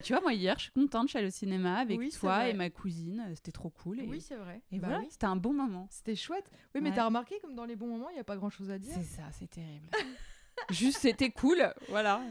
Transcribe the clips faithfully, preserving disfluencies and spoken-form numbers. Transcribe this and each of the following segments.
tu vois, moi hier, je suis contente, je suis allée au cinéma avec Oui, toi et ma cousine, c'était trop cool. Et, oui, c'est vrai. et bah voilà, oui. c'était un bon moment. C'était chouette. Oui, mais Ouais. t'as remarqué comme dans les bons moments, il n'y a pas grand-chose à dire. C'est ça, c'est terrible. Juste, c'était cool, voilà.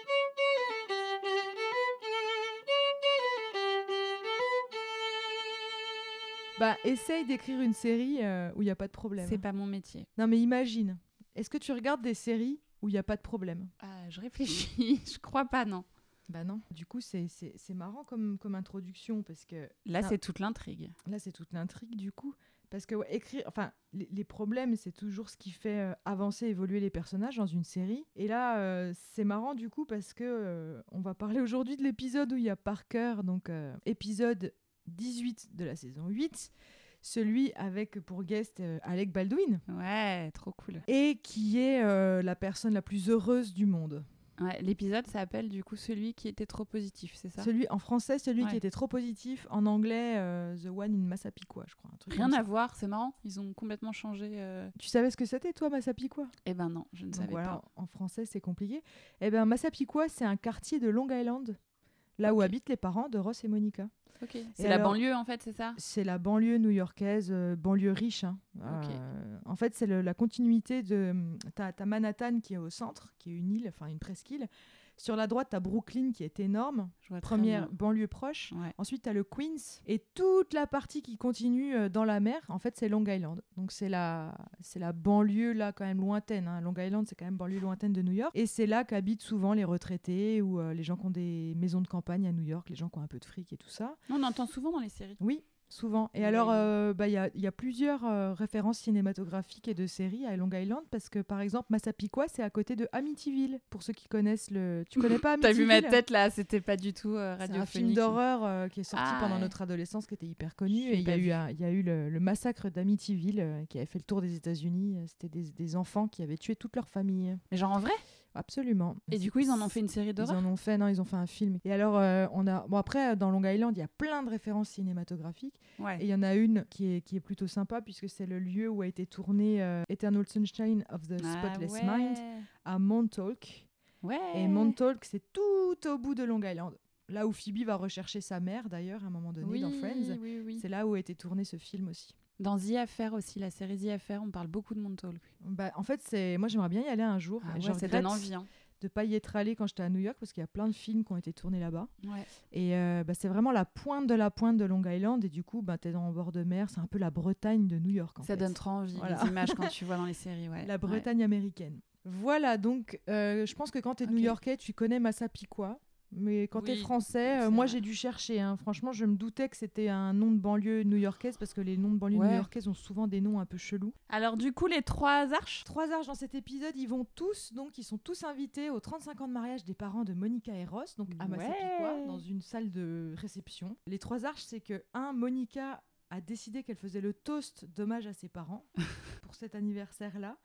Bah, essaye d'écrire une série euh, où il n'y a pas de problème. C'est pas mon métier. Non, mais imagine. Est-ce que tu regardes des séries où il n'y a pas de problème? Ah, je réfléchis, je crois pas, non. Bah non. Du coup, c'est, c'est, c'est marrant comme, comme introduction parce que... Là, ça- c'est toute l'intrigue. Là, c'est toute l'intrigue du coup. Parce que ouais, écrire... Enfin, les, les problèmes, c'est toujours ce qui fait euh, avancer, évoluer les personnages dans une série. Et là, euh, c'est marrant du coup parce que euh, on va parler aujourd'hui de l'épisode où il y a Parker, donc euh, épisode dix-huit de la saison huit, celui avec pour guest euh, Alec Baldwin, Ouais, trop cool. et qui est euh, la personne la plus heureuse du monde. Ouais, l'épisode s'appelle du coup celui qui était trop positif, c'est ça? Celui, en français, celui Ouais. qui était trop positif, en anglais, euh, The One in Massapequa, je crois. Un truc Rien comme à ça. voir, c'est marrant, ils ont complètement changé. Euh... Tu savais ce que c'était, toi, Massapequa? Eh ben non, je ne Donc savais voilà, pas. en français, c'est compliqué. Eh bien, Massapequa, c'est un quartier de Long Island, là où Ok. habitent les parents de Ross et Monica. Ok. C'est la alors- banlieue en fait, c'est ça? C'est la banlieue new-yorkaise, euh, banlieue riche. hein. Ok. Euh, en fait, c'est le- la continuité de... T'as, t'as Manhattan qui est au centre, qui est une île, enfin une presqu'île. Sur la droite, t'as Brooklyn qui est énorme, Je vois très première bien. banlieue proche. Ouais. Ensuite, tu as le Queens. Et toute la partie qui continue euh, dans la mer, en fait, c'est Long Island. Donc, c'est la, c'est la banlieue, là, quand même lointaine. hein. Long Island, c'est quand même banlieue lointaine de New York. Et c'est là qu'habitent souvent les retraités ou euh, les gens qui ont des maisons de campagne à New York, les gens qui ont un peu de fric et tout ça. On entend souvent dans les séries. Oui, souvent. Et Long alors, Island. euh, bah, il y, a, il y a plusieurs euh, références cinématographiques et de séries à Long Island parce que, par exemple, Massapequa, c'est à côté de Amityville. Pour ceux qui connaissent le... Tu connais pas T'as Amityville? vu ma tête là, c'était pas du tout euh, C'est un radiophonique. film d'horreur euh, qui est sorti Ah, pendant ouais. notre adolescence, qui était hyper connu. Je Et l'ai il y a pas eu, vu. un- il y a eu le, le massacre d'Amityville euh, qui avait fait le tour des États-Unis. Euh, C'était des, des enfants qui avaient tué toute leur famille. Mais genre en vrai? Absolument. Et du coup, ils en ont fait une série Ils d'horreur? en ont fait, non, ils ont fait un film. Et alors, euh, on a, bon après, euh, dans Long Island, il y a plein de références cinématographiques. Ouais. Et il y en a une qui est, qui est plutôt sympa puisque c'est le lieu où a été tourné euh, Eternal Sunshine of the Ah, Spotless ouais. Mind à Montauk. Ouais. Et Montauk, c'est tout au bout de Long Island. Là où Phoebe va rechercher sa mère, d'ailleurs, à un moment donné, oui, dans Friends. oui, oui. C'est là où a été tourné ce film aussi. Dans The Affair aussi, la série The Affair, on parle beaucoup de Montauk. Bah, en fait, c'est... moi, j'aimerais bien y aller un jour. Ah Et ouais, je ça regrette donne envie. Hein. de pas y être allé quand j'étais à New York parce qu'il y a plein de films qui ont été tournés là-bas. Ouais. Et euh, bah, c'est vraiment la pointe de la pointe de Long Island. Et du coup, bah, t'es en bord de mer. C'est un peu la Bretagne de New York, en Ça fait. donne trop envie, Voilà. les images quand tu vois dans les séries. Ouais. La Bretagne américaine. Voilà, donc euh, je pense que quand t'es Ok. new-yorkais, tu connais Massapequa. Mais quand Oui, t'es français, euh, c'est moi vrai. j'ai dû chercher. hein. Franchement, je me doutais que c'était un nom de banlieue new-yorkaise parce que les noms de banlieue Ouais. new-yorkaises ont souvent des noms un peu chelous. Alors du coup, les trois arches. Trois arches dans cet épisode, ils vont tous, donc ils sont tous invités aux trente-cinq ans de mariage des parents de Monica et Ross, donc à Ouais. Massapequa, dans une salle de réception. Les trois arches, c'est que, un, Monica a décidé qu'elle faisait le toast d'hommage à ses parents pour cet anniversaire-là.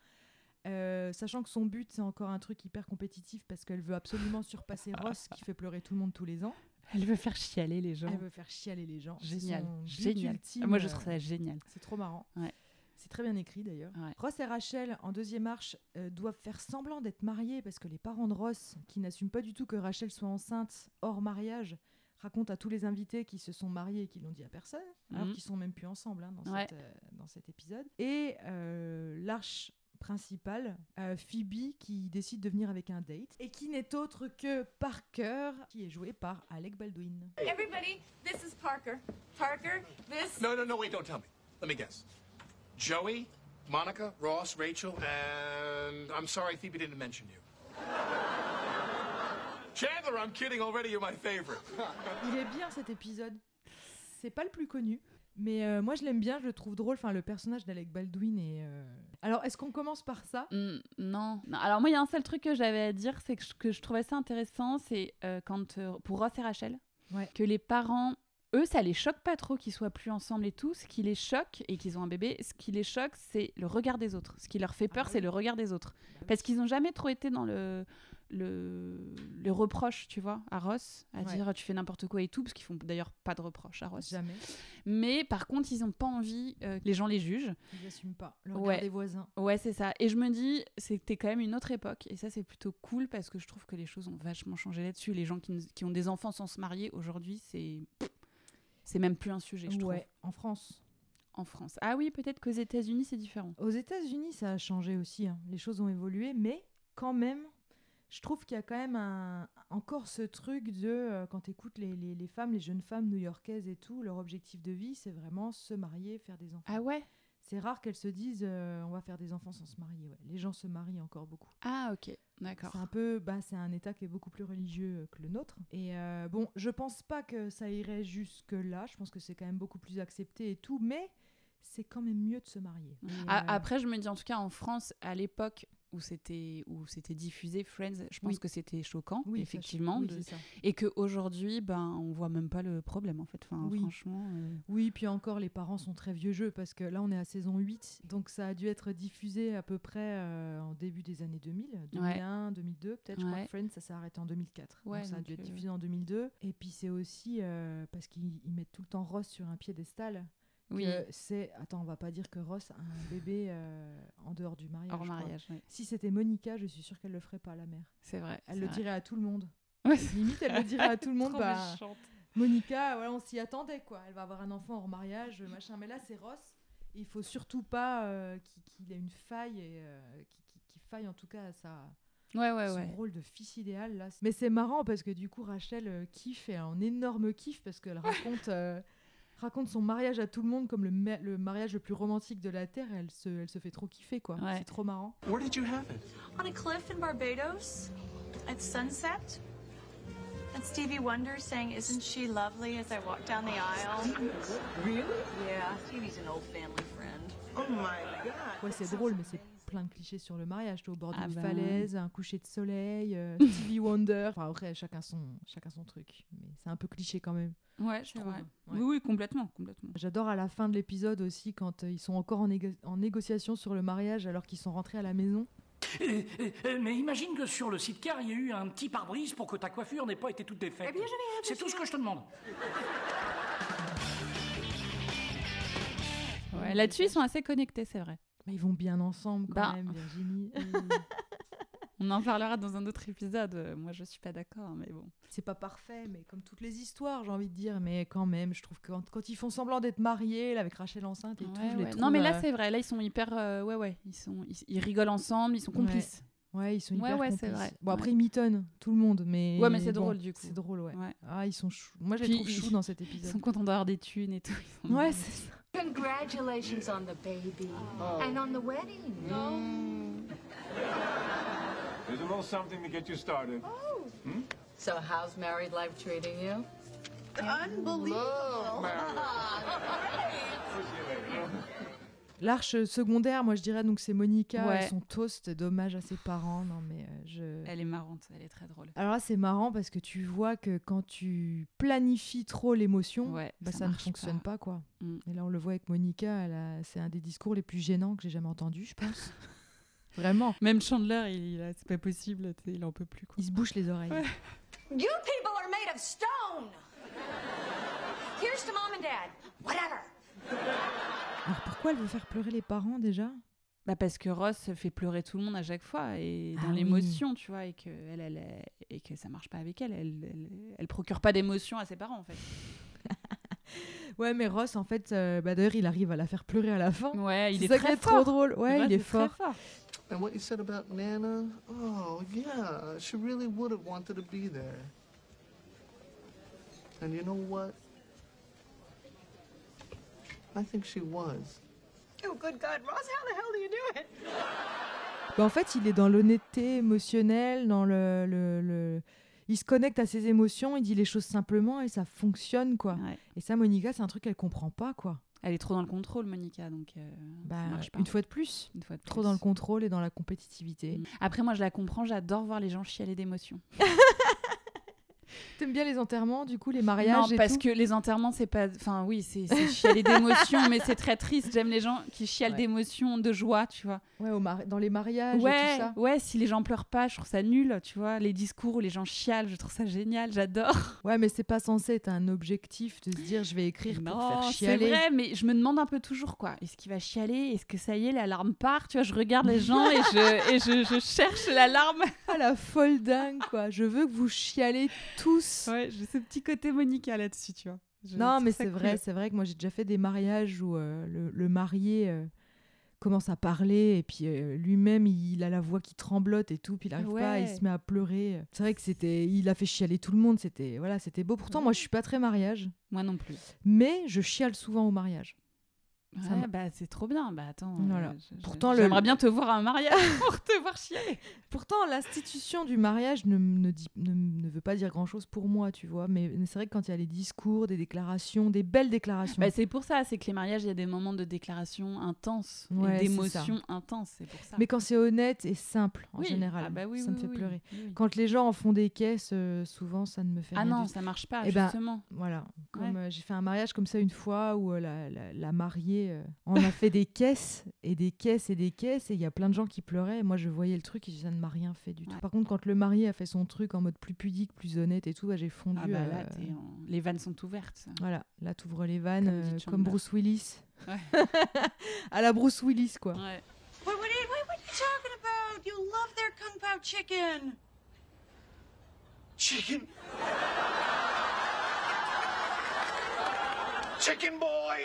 Euh, sachant que son but, c'est encore un truc hyper compétitif parce qu'elle veut absolument surpasser Ross qui fait pleurer tout le monde tous les ans. Elle veut faire chialer les gens. Elle veut faire chialer les gens. C'est Génial, son but génial. ultime. Moi, je Euh, trouve ça génial. C'est trop marrant. Ouais. C'est très bien écrit d'ailleurs. Ouais. Ross et Rachel, en deuxième arche, euh, doivent faire semblant d'être mariés parce que les parents de Ross, qui n'assument pas du tout que Rachel soit enceinte hors mariage, racontent à tous les invités qui se sont mariés et qui l'ont dit à personne, alors Mhm. qu'ils sont même plus ensemble hein, dans, Ouais. cette, euh, dans cet épisode. Et euh, l'arche principale, euh, Phoebe qui décide de venir avec un date et qui n'est autre que Parker, qui est joué par Alec Baldwin. Everybody, this is Parker. Parker, this... No, no, no, wait, don't tell me. Let me guess. Joey, Monica, Ross, Rachel, and I'm sorry Phoebe didn't mention you. Chandler, I'm kidding already, you're my favorite. Il est bien cet épisode. C'est pas le plus connu, mais euh, moi je l'aime bien, je le trouve drôle. Enfin, le personnage d'Alec Baldwin est. euh, Alors, est-ce qu'on commence par ça? Mm, non. Non. Alors moi, il y a un seul truc que j'avais à dire, c'est que je, que je trouvais ça intéressant, c'est euh, quand euh, pour Ross et Rachel, Ouais. que les parents, eux, ça les choque pas trop qu'ils soient plus ensemble et tout. Ce qui les choque, et qu'ils ont un bébé, ce qui les choque, c'est le regard des autres. Ce qui leur fait peur, bah c'est oui. le regard des autres. Bah oui. Parce qu'ils ont jamais trop été dans le le, le reproche, tu vois, à Ross, à Ouais. dire tu fais n'importe quoi et tout, parce qu'ils font d'ailleurs pas de reproche à Ross. Jamais. Mais par contre, ils ont pas envie euh, que les gens les jugent. Ils n'assument pas le Ouais. regard des voisins. Ouais, c'est ça. Et je me dis, c'était quand même une autre époque. Et ça, c'est plutôt cool parce que je trouve que les choses ont vachement changé là-dessus. Les gens qui, ne- qui ont des enfants sans se marier, aujourd'hui, c'est... c'est même plus un sujet, je trouve, Ouais, en France. en France. Ah oui, peut-être qu'aux États-Unis, c'est différent. Aux États-Unis, ça a changé aussi. hein. Les choses ont évolué, mais quand même, je trouve qu'il y a quand même un... encore ce truc de euh, quand tu écoutes les, les, les femmes, les jeunes femmes new-yorkaises et tout, leur objectif de vie, c'est vraiment se marier, faire des enfants. Ah ouais? C'est rare qu'elles se disent euh, on va faire des enfants sans se marier. Ouais. Les gens se marient encore beaucoup. Ah ok, d'accord. C'est un peu, bah, c'est un État qui est beaucoup plus religieux euh, que le nôtre. Et euh, bon, je pense pas que ça irait jusque là. Je pense que c'est quand même beaucoup plus accepté et tout, mais c'est quand même mieux de se marier. Et, Ah, euh, après, je me dis en tout cas en France, à l'époque où c'était où c'était diffusé Friends, je pense Oui. que c'était choquant, oui, ça, effectivement, oui, de- c'est ça. et que aujourd'hui, ben, on voit même pas le problème en fait. Enfin, Oui. franchement. euh, Oui, puis encore, les parents sont très vieux jeux parce que là, on est à saison huit, donc ça a dû être diffusé à peu près euh, en début des années deux mille, deux mille un, deux mille deux, peut-être. Je crois Ouais. que Friends, ça s'est arrêté en deux mille quatre. Ouais, donc ça a donc, dû être euh, diffusé en deux mille deux. Et puis c'est aussi euh, parce qu'ils ils mettent tout le temps Ross sur un piédestal. Oui, que c'est. Attends, on va pas dire que Ross a un bébé euh, en dehors du mariage. hors quoi. mariage, ouais. Si c'était Monica, je suis sûre qu'elle le ferait pas, la mère. C'est vrai. Elle c'est le vrai. dirait à tout le monde. Ouais, Limite, elle le dirait à tout le monde. trop Bah, méchante. Monica, voilà, on s'y attendait, quoi. Elle va avoir un enfant hors mariage, machin. Mais là, c'est Ross. Et il faut surtout pas euh, qu'il qu'il ait une faille, et euh, qu'il qu'il- qu'il faille en tout cas à sa, Ouais, ouais, son ouais. rôle de fils idéal. Là. Mais c'est marrant parce que du coup, Rachel euh, kiffe, et un énorme kiff parce qu'elle raconte, euh, raconte son mariage à tout le monde comme le, ma- le mariage le plus romantique de la Terre. Et elle se, elle se fait trop kiffer, quoi. Ouais. C'est trop marrant. Where did you have it? On a cliff in Barbados at sunset. And Stevie Wonder sang Isn't She Lovely as I walk down the aisle. Really? Yeah, Stevie's an old family friend. Oh my god. Ouais, c'est drôle, mais c'est plein de clichés sur le mariage. T'es au bord Ah d'une bah. falaise, un coucher de soleil, euh, Stevie Wonder. Enfin, après, chacun son, chacun son truc. Mais c'est un peu cliché quand même. Ouais, je c'est trouve. vrai. Ouais. Oui, oui, complètement, complètement. J'adore à la fin de l'épisode aussi quand euh, ils sont encore en, négo- en négociation sur le mariage alors qu'ils sont rentrés à la maison. Euh, euh, mais imagine que sur le site car, il y a eu un petit pare-brise pour que ta coiffure n'ait pas été toute défaite. Eh bien, je vais C'est tout ce que je te demande. Ouais, là-dessus, ils sont assez connectés, c'est vrai. Mais ils vont bien ensemble quand Bah. même, Virginie. On en parlera dans un autre épisode. Euh, Moi, je suis pas d'accord, mais bon. C'est pas parfait, mais comme toutes les histoires, j'ai envie de dire. Mais quand même, je trouve que quand, quand ils font semblant d'être mariés, là, avec Rachel enceinte et tout, Ouais, je les ouais. trouve, Non, mais là, euh, c'est vrai. Là, ils sont hyper. euh, ouais, ouais. Ils, sont... ils, ils rigolent ensemble, ils sont complices. Ouais, ils sont Ouais, hyper ouais, c'est complices. vrai. Bon, après, Ouais. ils mitonnent tout le monde, mais... Ouais, mais c'est bon, drôle, du coup. C'est drôle, ouais. Ouais. Ah, ils sont chou. Moi, je les Puis, trouve ils- choux dans cet Ils épisode. sont contents d'avoir des thunes et tout. Ils sont- Ouais, c'est ça. Congratulations on the baby. And on the wedding. There's a little something to get you started. So how's married life treating you? Unbelievable. L'arche secondaire, moi, je dirais, donc c'est Monica Ouais. et son toast d'hommage à ses parents. Non, mais euh, je... Elle est marrante, elle est très drôle. Alors là, c'est marrant parce que tu vois que quand tu planifies trop l'émotion, Ouais, bah, ça ça, ne marche fonctionne pas. pas, quoi. Mm. Et là, on le voit avec Monica, elle a... c'est un des discours les plus gênants que j'ai jamais entendu, je pense. Vraiment. Même Chandler, il, il a- c'est pas possible, tu sais, il en peut plus. Quoi. Il se bouche les oreilles. Ouais. You people are made of stone. Here's to mom and dad. Whatever. Alors pourquoi elle veut faire pleurer les parents déjà? Bah parce que Ross fait pleurer tout le monde à chaque fois et Ah dans oui. l'émotion, tu vois, et que elle, elle, elle- et que ça marche pas avec elle. Elle, elle, elle procure pas d'émotion à ses parents en fait. Ouais, mais Ross, en fait, euh, bah, d'ailleurs, il arrive à la faire pleurer à la fin. Ouais, il C'est est ça très qui est fort. trop drôle. Ouais, Ross il est très fort. fort. And what you said about Nana? Oh, yeah, she really would have wanted to be there. And you know what? I think she was. Oh, good God, Ross, how the hell do you do it? Bah, en fait, il est dans l'honnêteté émotionnelle, dans le, le, le- il se connecte à ses émotions, il dit les choses simplement et ça fonctionne, quoi. Ouais. Et ça, Monica, c'est un truc qu'elle comprend pas, quoi. Elle est trop dans le contrôle, Monica, donc euh, Bah, ça marche pas. une fois de plus, Une fois de trop plus. dans le contrôle et dans la compétitivité. Mm. Après, moi, je la comprends, j'adore voir les gens chialer d'émotion. T'aimes bien les enterrements, du coup, les mariages Non, et parce tout que les enterrements, c'est pas. Enfin, oui, c'est, c'est chialer d'émotion, mais c'est très triste. J'aime les gens qui chialent Ouais. d'émotion, de joie, tu vois. Ouais, au mari- dans les mariages et Ouais, tout ça. ouais, si les gens pleurent pas, je trouve ça nul, tu vois. Les discours où les gens chialent, je trouve ça génial, j'adore. Ouais, mais c'est pas censé être un objectif de se dire je vais écrire pour faire c'est chialer. vrai, mais je me demande un peu toujours, quoi. Est-ce qu'il va chialer? Est-ce que ça y est, l'alarme part? Tu vois, je regarde les gens et je, et je, je cherche l'alarme. Ah, la folle dingue, quoi. Je veux que vous chialez tous. Ouais, j'ai ce petit côté Monica là-dessus, tu vois. Je Non, trouve mais ça c'est cool. vrai, c'est vrai que moi j'ai déjà fait des mariages où euh, le, le marié euh, commence à parler et puis euh, lui-même il a la voix qui tremblote et tout, puis il arrive pas, il Ouais. se met à pleurer. C'est vrai que c'était, il a fait chialer tout le monde, c'était voilà, c'était beau. Pourtant Ouais. moi je suis pas très mariage, Moi non plus. mais je chiale souvent au mariage. Ça Ouais, m'a- bah c'est trop bien. Bah attends. Voilà. euh, je- je- Pourtant, le- j'aimerais bien te voir à un mariage pour te voir chialer. Pourtant l'institution du mariage ne, ne, dit, ne, ne veut pas dire grand-chose pour moi, tu vois. Mais, mais c'est vrai que quand il y a les discours, des déclarations, des belles déclarations. Bah, c'est pour ça, c'est que les mariages, il y a des moments de déclaration intenses, Ouais, et c'est d'émotions intenses, c'est pour ça. mais quand c'est honnête et simple en Oui. général, Ah bah oui, ça oui, me fait oui, pleurer. oui, oui. Quand les gens en font des caisses, euh, souvent ça ne me fait Ah rien non, du tout. ça marche pas, Eh ben, justement. Voilà, comme Ouais. euh, j'ai fait un mariage comme ça une fois où euh, la, la, la mariée, euh, on a fait des caisses et des caisses et des caisses et il y a plein de gens qui pleuraient. Et moi je voyais le truc et ça ne m'a rien fait du tout. Ouais. Par contre, quand le marié a fait son truc en mode plus pudique, plus honnête et tout, bah, j'ai fondu. Ah bah là, euh, t'es en- les vannes sont ouvertes. Voilà, là t'ouvres les vannes Comme dit euh, Chandler. comme Bruce Willis. Ouais. À la Bruce Willis quoi. Ouais. Wait, what are you, wait, what are you talking about? You love their Kung Pao chicken. Chicken. Chicken boy.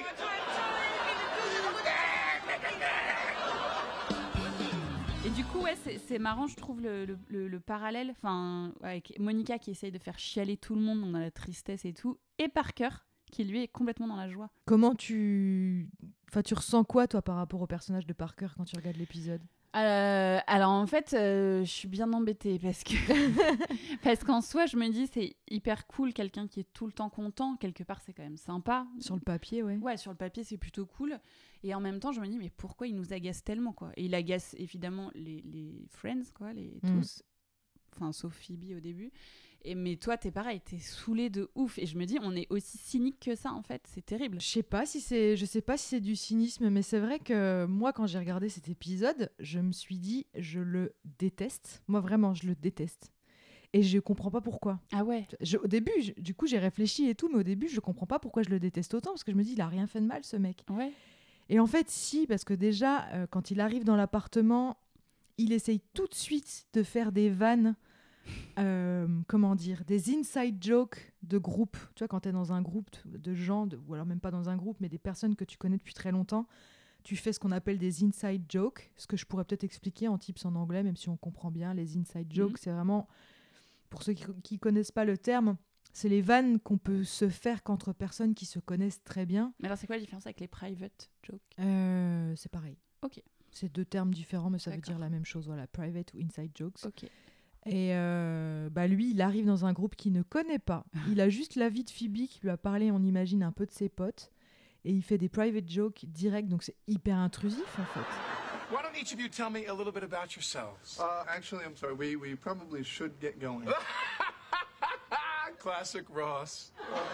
Et du coup, ouais, c'est, c'est marrant, je trouve, le, le, le- le parallèle, enfin, avec Monica qui essaye de faire chialer tout le monde dans la tristesse et tout, et Parker qui lui est complètement dans la joie. Comment tu, enfin tu ressens quoi toi par rapport au personnage de Parker quand tu regardes l'épisode? Euh, alors en fait, euh, je suis bien embêtée parce que parce qu'en soi, je me dis c'est hyper cool quelqu'un qui est tout le temps content. Quelque part, c'est quand même sympa. Sur le papier, ouais. Ouais, sur le papier, c'est plutôt cool. Et en même temps, je me dis mais pourquoi il nous agace tellement quoi? Et il agace évidemment les, les friends quoi, les Mm. tous. Enfin, sauf Phoebe au début. Et mais toi, t'es pareil, t'es saoulé de ouf. Et je me dis, on est aussi cynique que ça en fait. C'est terrible. Je sais pas si c'est, je sais pas si c'est du cynisme, mais c'est vrai que moi, quand j'ai regardé cet épisode, je me suis dit, je le déteste. Moi, vraiment, je le déteste. Et je comprends pas pourquoi. Ah ouais. Je- au début, je- du coup, j'ai réfléchi et tout, mais au début, je comprends pas pourquoi je le déteste autant, parce que je me dis, il a rien fait de mal, ce mec. Ouais. Et en fait, si, parce que déjà, euh, quand il arrive dans l'appartement, il essaye tout de suite de faire des vannes, euh, comment dire, des inside jokes de groupe. Tu vois, quand tu es dans un groupe de gens, de- ou alors même pas dans un groupe, mais des personnes que tu connais depuis très longtemps, tu fais ce qu'on appelle des inside jokes, ce que je pourrais peut-être expliquer en tips en anglais, même si on comprend bien. Les inside jokes, Mhm. c'est vraiment, pour ceux qui ne connaissent pas le terme, c'est les vannes qu'on peut se faire qu'entre personnes qui se connaissent très bien. Mais alors, c'est quoi la différence avec les private jokes? Euh, c'est pareil. Ok. C'est deux termes différents, mais ça veut D'accord. dire la même chose. Voilà, private ou inside jokes. Ok. Et euh, bah lui, il arrive dans un groupe qu'il ne connaît pas. Il a juste la vie de Phoebe qui lui a parlé, on imagine, un peu de ses potes. Et il fait des private jokes directs, donc c'est hyper intrusif en fait. Why don't each of you tell me a little bit about yourselves? Uh, actually, I'm sorry. We, we probably should get going. Classic Ross.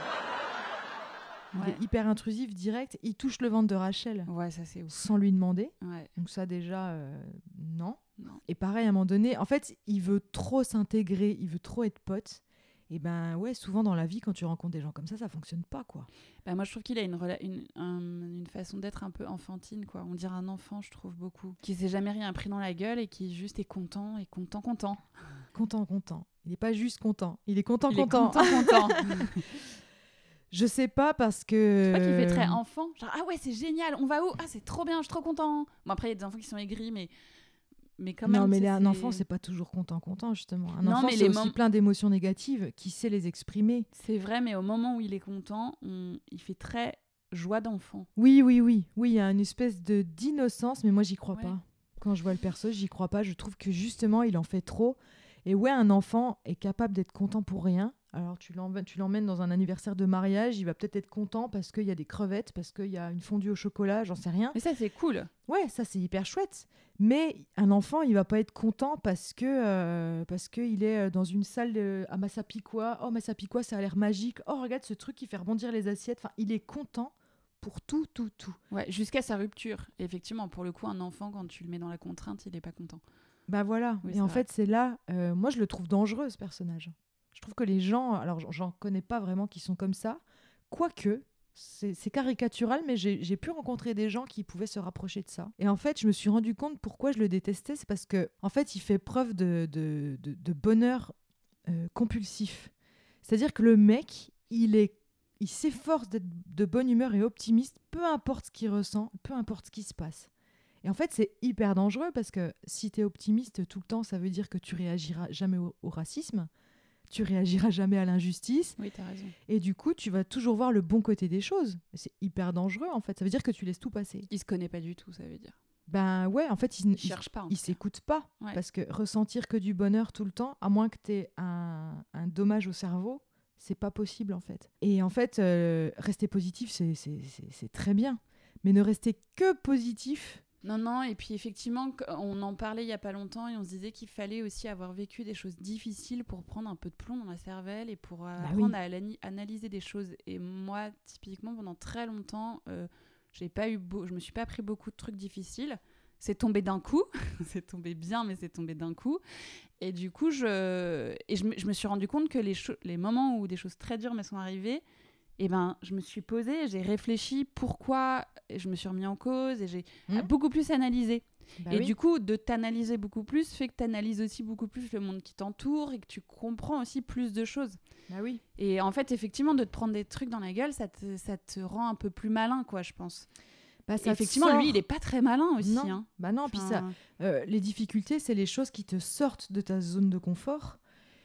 Il Ouais. est hyper intrusif, direct. Il touche le ventre de Rachel Ouais, ça c'est ouf. sans lui demander. Ouais. Donc ça déjà, euh, non. Non. Et pareil, à un moment donné, en fait, il veut trop s'intégrer, il veut trop être pote. Et ben ouais, souvent dans la vie, quand tu rencontres des gens comme ça, ça fonctionne pas, quoi. Bah, moi, je trouve qu'il a une, rela- une, un- une façon d'être un peu enfantine, quoi. On dirait un enfant, je trouve beaucoup. Qui s'est jamais rien pris dans la gueule et qui juste est content et content, content. Content, content. Il n'est pas juste content, il est content, Il content. est content, content. Je sais pas parce que. Je crois qu'il fait très enfant. Genre, ah ouais, c'est génial, on va où? Ah, c'est trop bien, je suis trop content. Bon, après, il y a des enfants qui sont aigris, mais, mais quand même. Non, mais tu sais, un c'est- enfant, c'est pas toujours content, content, justement. Un Non, enfant, mais c'est les aussi mom- plein d'émotions négatives qui sait les exprimer. C'est vrai, mais au moment où il est content, on- il fait très joie d'enfant. Oui, oui, oui. Oui, il y a une espèce de d'innocence, mais moi, j'y crois Ouais. pas. Quand je vois le perso, j'y crois pas. Je trouve que justement, il en fait trop. Et ouais, un enfant est capable d'être content pour rien, Alors tu l'emmènes, tu l'emmènes dans un anniversaire de mariage, il va peut-être être content parce qu'il y a des crevettes, parce qu'il y a une fondue au chocolat, j'en sais rien. Mais ça, c'est cool. Ouais, ça c'est hyper chouette. Mais un enfant, il va pas être content parce que euh, parce que il est dans une salle de, à Massapequa. Oh Massapequa, ça a l'air magique. Oh regarde ce truc qui fait rebondir les assiettes. Enfin, il est content pour tout, tout, tout. Ouais, jusqu'à sa rupture. Et effectivement, pour le coup, un enfant, quand tu le mets dans la contrainte, il est pas content. Bah voilà. Oui, Et c'est en vrai. fait, c'est là, euh, moi je le trouve dangereux ce personnage. Je trouve que les gens, alors j'en- j'en connais pas vraiment qui sont comme ça, quoique c'est c'est caricatural, mais j'ai j'ai pu rencontrer des gens qui pouvaient se rapprocher de ça. Et en fait, je me suis rendu compte pourquoi je le détestais, c'est parce que en fait, il fait preuve de, de, de, de bonheur euh, compulsif. C'est-à-dire que le mec, il est, il s'efforce d'être de bonne humeur et optimiste, peu importe ce qu'il ressent, peu importe ce qui se passe. Et en fait, c'est hyper dangereux parce que si tu es optimiste tout le temps, ça veut dire que tu réagiras jamais au, au racisme, tu réagiras jamais à l'injustice, Oui, t'as raison. et du coup, tu vas toujours voir le bon côté des choses. Et c'est hyper dangereux, en fait. Ça veut dire que tu laisses tout passer. Il se connaît pas du tout, ça veut dire. Ben ouais, en fait, il, Il il, cherche pas. en il tout cas. s'écoute pas. Ouais. Parce que ressentir que du bonheur tout le temps, à moins que tu aies un, un dommage au cerveau, c'est pas possible, en fait. Et en fait, euh, rester positif, c'est, c'est, c'est, c'est très bien. Mais ne rester que positif... Non, non, et puis effectivement, qu- on en parlait il y a pas longtemps et on se disait qu'il fallait aussi avoir vécu des choses difficiles pour prendre un peu de plomb dans la cervelle et pour euh, Bah apprendre oui. à alani- analyser des choses. Et moi, typiquement, pendant très longtemps, euh, j'ai pas eu beau- je me suis pas pris beaucoup de trucs difficiles. C'est tombé d'un coup, c'est tombé bien, mais c'est tombé d'un coup. Et du coup, je, et je, me, je me suis rendu compte que les, cho- les moments où des choses très dures me sont arrivées, eh ben, je me suis posée, j'ai réfléchi pourquoi, et je me suis remis en cause et j'ai Mmh. beaucoup plus analysé. Bah et oui. du coup, de t'analyser beaucoup plus fait que tu analyses aussi beaucoup plus le monde qui t'entoure et que tu comprends aussi plus de choses. Bah oui. Et en fait, effectivement, de te prendre des trucs dans la gueule, ça te, ça te rend un peu plus malin, quoi, je pense. Bah, Et ça te effectivement, sort. lui, il est pas très malin aussi. Non. Hein. Bah non, puis ça, Enfin, euh, les difficultés, c'est les choses qui te sortent de ta zone de confort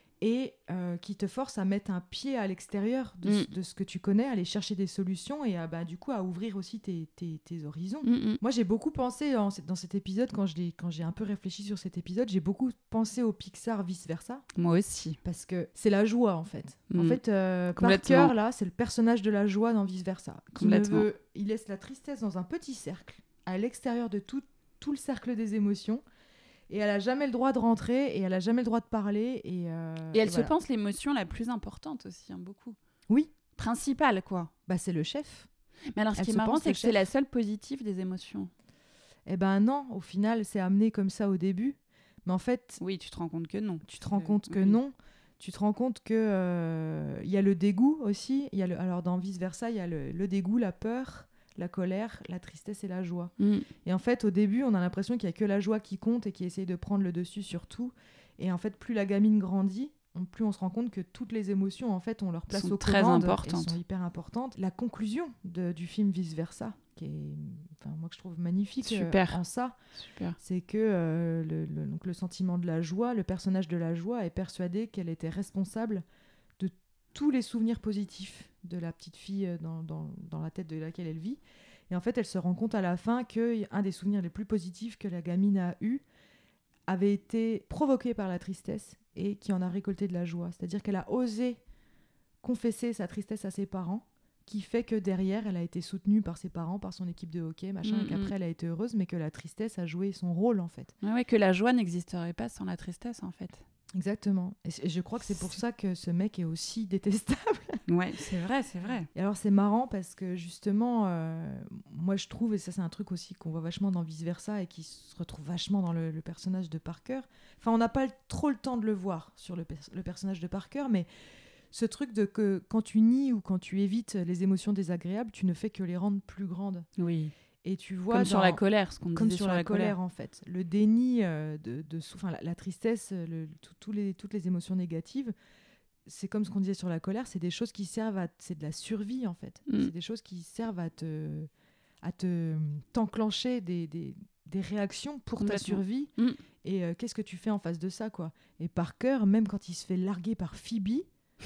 et euh, qui te forcent à mettre un pied à l'extérieur de, ce- Mm. de ce que tu connais, à aller chercher des solutions et à, bah, du coup à ouvrir aussi tes, tes, tes horizons. mm, mm. Moi, j'ai beaucoup pensé en- dans cet épisode, quand je l'ai- quand j'ai un peu réfléchi sur cet épisode, j'ai beaucoup pensé au Pixar vice-versa, Moi aussi. parce que c'est la joie, en fait. En Mm. fait, euh, Complètement. Parker, là, c'est le personnage de la joie dans vice-versa. Qui ne Complètement. veut- il laisse la tristesse dans un petit cercle, à l'extérieur de tout, tout le cercle des émotions, et elle a jamais le droit de rentrer, et elle a jamais le droit de parler, et... euh, Et elle et se voilà. pense l'émotion la plus importante aussi, hein, beaucoup. Oui, Principale, quoi. bah c'est le chef. Mais alors, ce Elle qui est se marrant, pense c'est le que c'est chef. la seule positive des émotions. Eh ben non, au final, c'est amené comme ça au début, mais en fait, Oui, tu te rends compte que non. tu te rends Euh, compte que oui. non. Tu te rends compte que euh, il y a le dégoût aussi. Il y a le, alors dans vice versa, il y a le, le dégoût, la peur, la colère, la tristesse et la joie. Mm. Et en fait, au début, on a l'impression qu'il y a que la joie qui compte et qui essaye de prendre le dessus sur tout. Et en fait, plus la gamine grandit, on- plus on se rend compte que toutes les émotions, en fait, ont leur place Sont aux très commandes importantes. et sont hyper importantes. La conclusion de- du film vice versa, qui est, enfin, moi que je trouve magnifique euh, Super. en ça, Super. c'est que euh, le, le- donc le sentiment de la joie, le personnage de la joie est persuadé qu'elle était responsable de tous les souvenirs positifs de la petite fille euh, dans, dans, dans la tête de laquelle elle vit. Et en fait, elle se rend compte à la fin qu'un des souvenirs les plus positifs que la gamine a eu avait été provoqué par la tristesse et qui en a récolté de la joie. C'est-à-dire qu'elle a osé confesser sa tristesse à ses parents, qui fait que derrière, elle a été soutenue par ses parents, par son équipe de hockey, machin, Mm, et qu'après, elle a été heureuse, mais que la tristesse a joué son rôle, en fait. Ouais, ouais, que la joie n'existerait pas sans la tristesse, en fait. Exactement. Et c- et je crois que c'est pour ça que ce mec est aussi détestable. Ouais, c'est vrai, c'est vrai. Et alors, c'est marrant parce que, justement, euh, moi, je trouve, et ça, c'est un truc aussi qu'on voit vachement dans Vice Versa et qui se retrouve vachement dans le, le personnage de Parker. Enfin, on n'a pas le- trop le temps de le voir sur le, pers- le personnage de Parker, mais ce truc de que quand tu nies ou quand tu évites les émotions désagréables, tu ne fais que les rendre plus grandes. Oui. Et tu vois Comme sur dans- la colère, ce qu'on comme disait sur, la, colère, en fait. Le déni, euh, de, de, sou- enfin, la, la tristesse, le, tout- tous les, toutes les émotions négatives, c'est comme ce qu'on disait sur la colère, c'est des choses qui servent à... C'est de la survie, en fait. Mm. C'est des choses qui servent à te... à te t'enclencher des, des, des réactions pour ta Complètement. survie. Mm. Et euh, qu'est-ce que tu fais en face de ça, quoi. Et Parker, même quand il se fait larguer par Phoebe,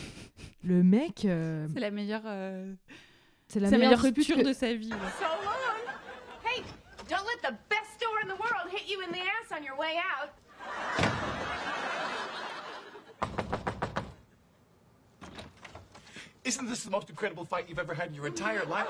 le mec... euh, C'est la meilleure, euh, c'est la sa meilleure meilleure dispute rupture que- de sa vie. ouais. So long. Hey, don't let the best door in the world hit you in the ass on your way out. Isn't this the most incredible fight you've ever had in your entire life?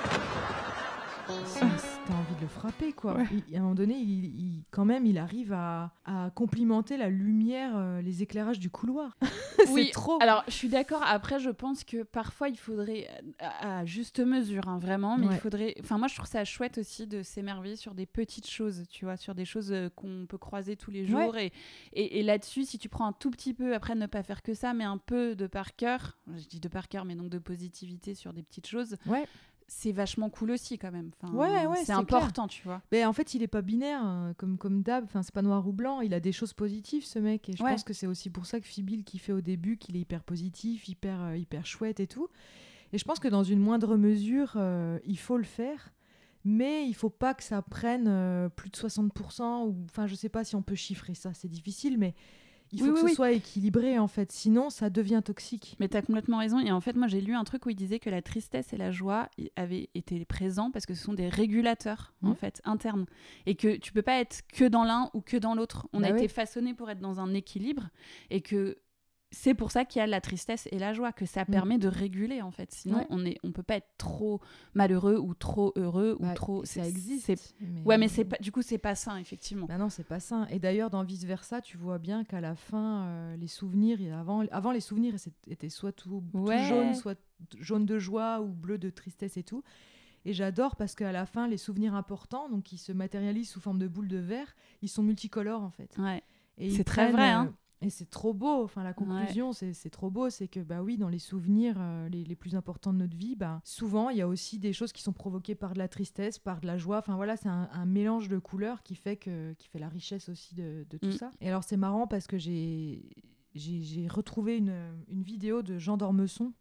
Si, t'as envie de le frapper, quoi. Ouais. Il- à un moment donné, il, il- quand même, il arrive à, à complimenter la lumière, euh, les éclairages du couloir. Oui, C'est trop. Alors, je suis d'accord. Après, je pense que parfois, il faudrait, à, à juste mesure, hein, vraiment, mais Ouais. il faudrait. Enfin, moi, je trouve ça chouette aussi de s'émerveiller sur des petites choses, tu vois, sur des choses euh, qu'on peut croiser tous les jours. Et, et, et là-dessus, si tu prends un tout petit peu, après, ne pas faire que ça, mais un peu de par cœur, je dis de par cœur, mais donc de positivité sur des petites choses, Ouais. c'est vachement cool aussi, quand même. Enfin, Ouais, ouais, c'est c'est important, tu vois. Mais en fait, il est pas binaire, hein, comme, comme d'hab. Enfin, c'est pas noir ou blanc. Il a des choses positives, ce mec. Et je Ouais. pense que c'est aussi pour ça que Phoebe le kiffait au début, qu'il est hyper positif, hyper, euh, hyper chouette et tout. Et je pense que dans une moindre mesure, euh, il faut le faire. Mais il faut pas que ça prenne euh, plus de soixante pour cent. Ou, enfin, je sais pas si on peut chiffrer ça. C'est difficile, mais il faut Oui, que oui, ce oui. soit équilibré, en fait. Sinon, ça devient toxique. Mais tu as complètement raison. Et en fait, moi, j'ai lu un truc où il disait que la tristesse et la joie y- avaient été présents parce que ce sont des régulateurs, en Mhm. fait, internes. Et que tu peux pas être que dans l'un ou que dans l'autre. On Bah a été oui. façonné pour être dans un équilibre. Et que c'est pour ça qu'il y a la tristesse et la joie, que ça permet de réguler, en fait. Sinon, Ouais. on est, on peut pas être trop malheureux ou trop heureux ou Bah, trop... ça c'est- existe. c'est- mais- Ouais, mais c'est pas... du coup, c'est pas sain, effectivement. Bah non, c'est pas sain. Et d'ailleurs, dans Vice Versa, tu vois bien qu'à la fin, euh, les souvenirs, et avant, avant les souvenirs c'est- étaient soit tout, tout Ouais. jaune, soit t- jaune de joie ou bleu de tristesse et tout. Et j'adore parce qu'à la fin, les souvenirs importants, donc qui se matérialisent sous forme de boules de verre, ils sont multicolores en fait. Ouais. Et C'est ils très prennent, vrai, euh, hein. Et c'est trop beau. Enfin, la conclusion, c'est, c'est trop beau. C'est que, bah oui, dans les souvenirs euh, les, les plus importants de notre vie, bah, souvent, il y a aussi des choses qui sont provoquées par de la tristesse, par de la joie. Enfin, voilà, c'est un, un mélange de couleurs qui fait, que, qui fait la richesse aussi de, de tout Mm. ça. Et alors, c'est marrant parce que j'ai, j'ai, j'ai retrouvé une, une vidéo de Jean d'Ormesson.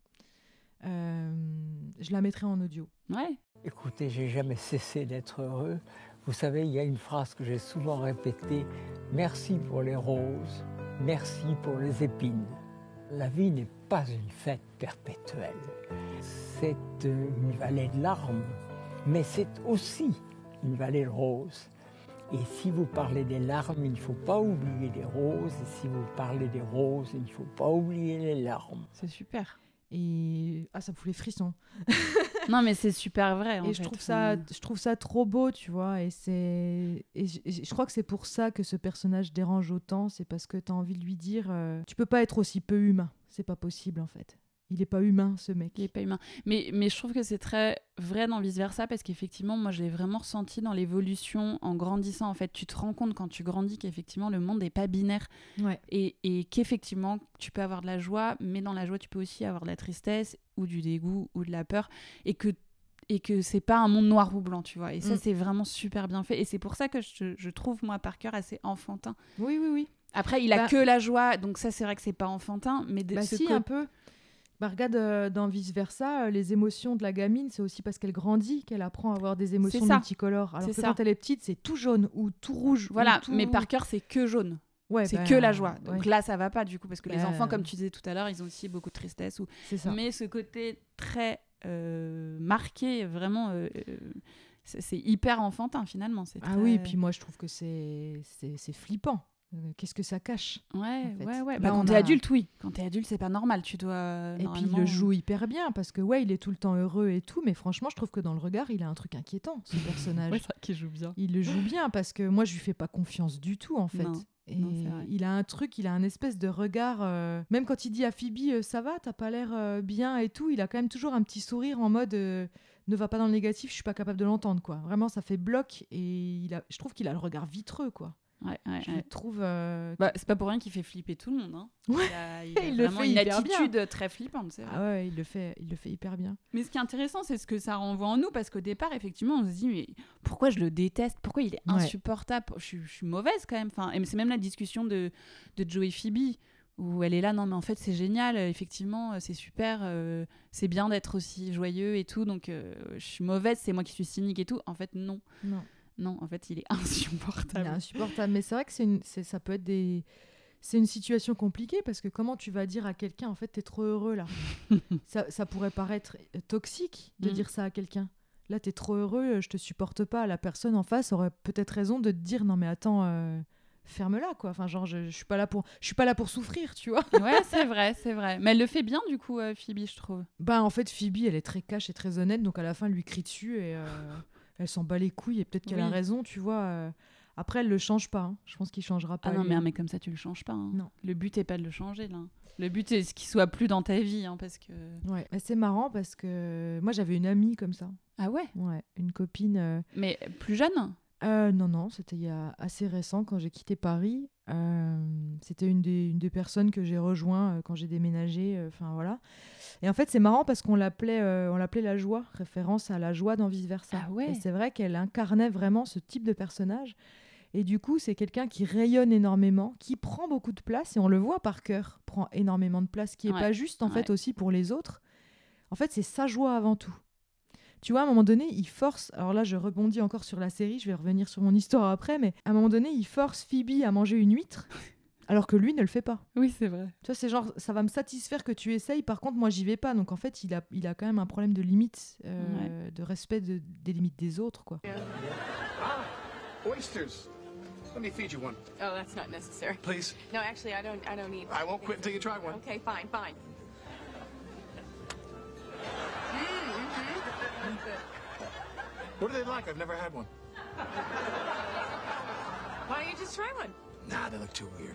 Euh, je la mettrai en audio. Ouais. Écoutez, j'ai jamais cessé d'être heureux. Vous savez, il y a une phrase que j'ai souvent répétée. Merci pour les roses, merci pour les épines. La vie n'est pas une fête perpétuelle. C'est euh, une vallée de larmes, mais c'est aussi une vallée de roses. Et si vous parlez des larmes, il ne faut pas oublier les roses. Et si vous parlez des roses, il ne faut pas oublier les larmes. C'est super. Et ah, ça me fout les frissons. Non, mais c'est super vrai, en Et je fait. trouve ça, Enfin, je trouve ça trop beau, tu vois. Et c'est, et je, et je crois que c'est pour ça que ce personnage dérange autant. C'est parce que t'as envie de lui dire, euh, tu peux pas être aussi peu humain. C'est pas possible en fait. Il est pas humain, ce mec. Il est pas humain. Mais, mais je trouve que c'est très vrai dans Vice Versa parce qu'effectivement, moi, je l'ai vraiment ressenti dans l'évolution en grandissant. En fait, tu te rends compte quand tu grandis qu'effectivement, le monde n'est pas binaire Ouais. et, et qu'effectivement, tu peux avoir de la joie, mais dans la joie, tu peux aussi avoir de la tristesse ou du dégoût ou de la peur et que et que c'est pas un monde noir ou blanc, tu vois. Et ça, Mm. c'est vraiment super bien fait. Et c'est pour ça que je, je trouve, moi, Parker assez enfantin. Oui, oui, oui. Après, il a Bah- que la joie, donc ça, c'est vrai que c'est pas enfantin, mais de, Bah ce si, co- un peu. Bah regarde, euh, dans Vice Versa, euh, les émotions de la gamine, c'est aussi parce qu'elle grandit qu'elle apprend à avoir des émotions C'est ça. multicolores. Alors C'est que ça. quand elle est petite, c'est tout jaune ou tout rouge. ou Voilà, tout... mais Parker, c'est que jaune. ouais, C'est bah, que la joie. Donc ouais, là, ça va pas du coup, parce que les Bah, enfants, comme tu disais tout à l'heure, ils ont aussi beaucoup de tristesse. Ou... c'est ça. Mais ce côté très euh, marqué, vraiment, euh, euh, c'est c'est hyper enfantin finalement. C'est Ah très- oui, puis moi je trouve que c'est, c'est, c'est flippant. Euh, Qu'est-ce que ça cache? Ouais, en fait. ouais, ouais. Là, Bah, quand on t'es a- adulte, oui. Quand t'es adulte, c'est pas normal. Tu dois. euh, Et puis il normalement- le joue hyper bien parce que ouais, il est tout le temps heureux et tout, mais franchement, je trouve que dans le regard, il a un truc inquiétant, ce personnage. Ouais, c'est vrai qu'il joue bien. Il le joue bien parce que moi, je lui fais pas confiance du tout en fait. Non, Et non, c'est vrai. il a un truc, il a un espèce de regard. euh, Même quand il dit à Phoebe, euh, ça va, t'as pas l'air euh, bien et tout, il a quand même toujours un petit sourire en mode. euh, ne va pas dans le négatif, je suis pas capable de l'entendre quoi. Vraiment, ça fait bloc et il a, je trouve qu'il a le regard vitreux quoi. Ouais, ouais, Je ouais. le trouve. euh, Bah, c'est pas pour rien qu'il fait flipper tout le monde. Hein. Ouais. Il a, il a Il le vraiment fait une hyper bien. attitude très flippante. C'est vrai. Ah ouais, il le fait, il le fait hyper bien. Mais ce qui est intéressant, c'est ce que ça renvoie en nous, parce qu'au départ, effectivement, on se dit, mais pourquoi je le déteste? Pourquoi il est Ouais. insupportable? je, suis- je suis mauvaise quand même. Enfin, et c'est même la discussion de, de Joey Phoebe, où elle est là, non, mais en fait, c'est génial, euh, effectivement, euh, c'est super, euh, c'est bien d'être aussi joyeux et tout, donc euh, je suis mauvaise, c'est moi qui suis cynique et tout. En fait, non. Non. Non, en fait, il est Il insupportable. est insupportable. Mais c'est vrai que c'est une, c'est, ça peut être des. C'est une situation compliquée parce que comment tu vas dire à quelqu'un, en fait, t'es trop heureux là. ça, ça pourrait paraître euh, toxique de Mm. dire ça à quelqu'un. Là, t'es trop heureux, je te supporte pas. La personne en face aurait peut-être raison de te dire non, mais attends, euh, ferme-la, quoi. Enfin, genre, je, je suis pas là pour, je suis pas là pour souffrir, tu vois. Ouais, c'est vrai, c'est vrai. Mais elle le fait bien, du coup, euh, Phoebe, je trouve. Bah, en fait, Phoebe, elle est très cash et très honnête, donc à la fin, elle lui crie dessus et euh, elle s'en bat les couilles et peut-être qu'elle Oui. a raison, tu vois. euh. Après, elle le change pas. hein. Je pense qu'il changera pas. Ah non, lui. mais un mec comme ça, tu le changes pas. hein. Non. Le but est pas de le changer, là. Le but, c'est ce qu'il soit plus dans ta vie, hein, parce que... Ouais. Mais c'est marrant parce que moi, j'avais une amie comme ça. Ah ouais. Ouais, une copine. euh, Mais plus jeune. Euh, non, non, c'était il y a assez récent quand j'ai quitté Paris. Euh, c'était une des, une des personnes que j'ai rejoint euh, quand j'ai déménagé. Enfin voilà. Et en fait, c'est marrant parce qu'on l'appelait, euh, on l'appelait la joie, référence à la joie dans Vice Versa. Ah ouais. Et c'est vrai qu'elle incarnait vraiment ce type de personnage. Et du coup, c'est quelqu'un qui rayonne énormément, qui prend beaucoup de place. Et on le voit par cœur, prend énormément de place, qui est Ouais. pas juste en Ouais. fait aussi pour les autres. En fait, c'est sa joie avant tout. Tu vois, à un moment donné, il force... Alors là, je rebondis encore sur la série, je vais revenir sur mon histoire après, mais à un moment donné, il force Phoebe à manger une huître, alors que lui ne le fait pas. Oui, c'est vrai. Tu vois, c'est genre, ça va me satisfaire que tu essayes, par contre, moi, j'y vais pas. Donc, en fait, il a, il a quand même un problème de limite, euh, de respect de- des limites des autres, quoi. Oysters. Let me feed you one, Oh, that's not necessary. please. No, actually, I don't. I don't eat. I won't quit until you try one. Okay, fine, fine. What are they like? I've never had one. Why don't you just try one? Nah, they look too weird.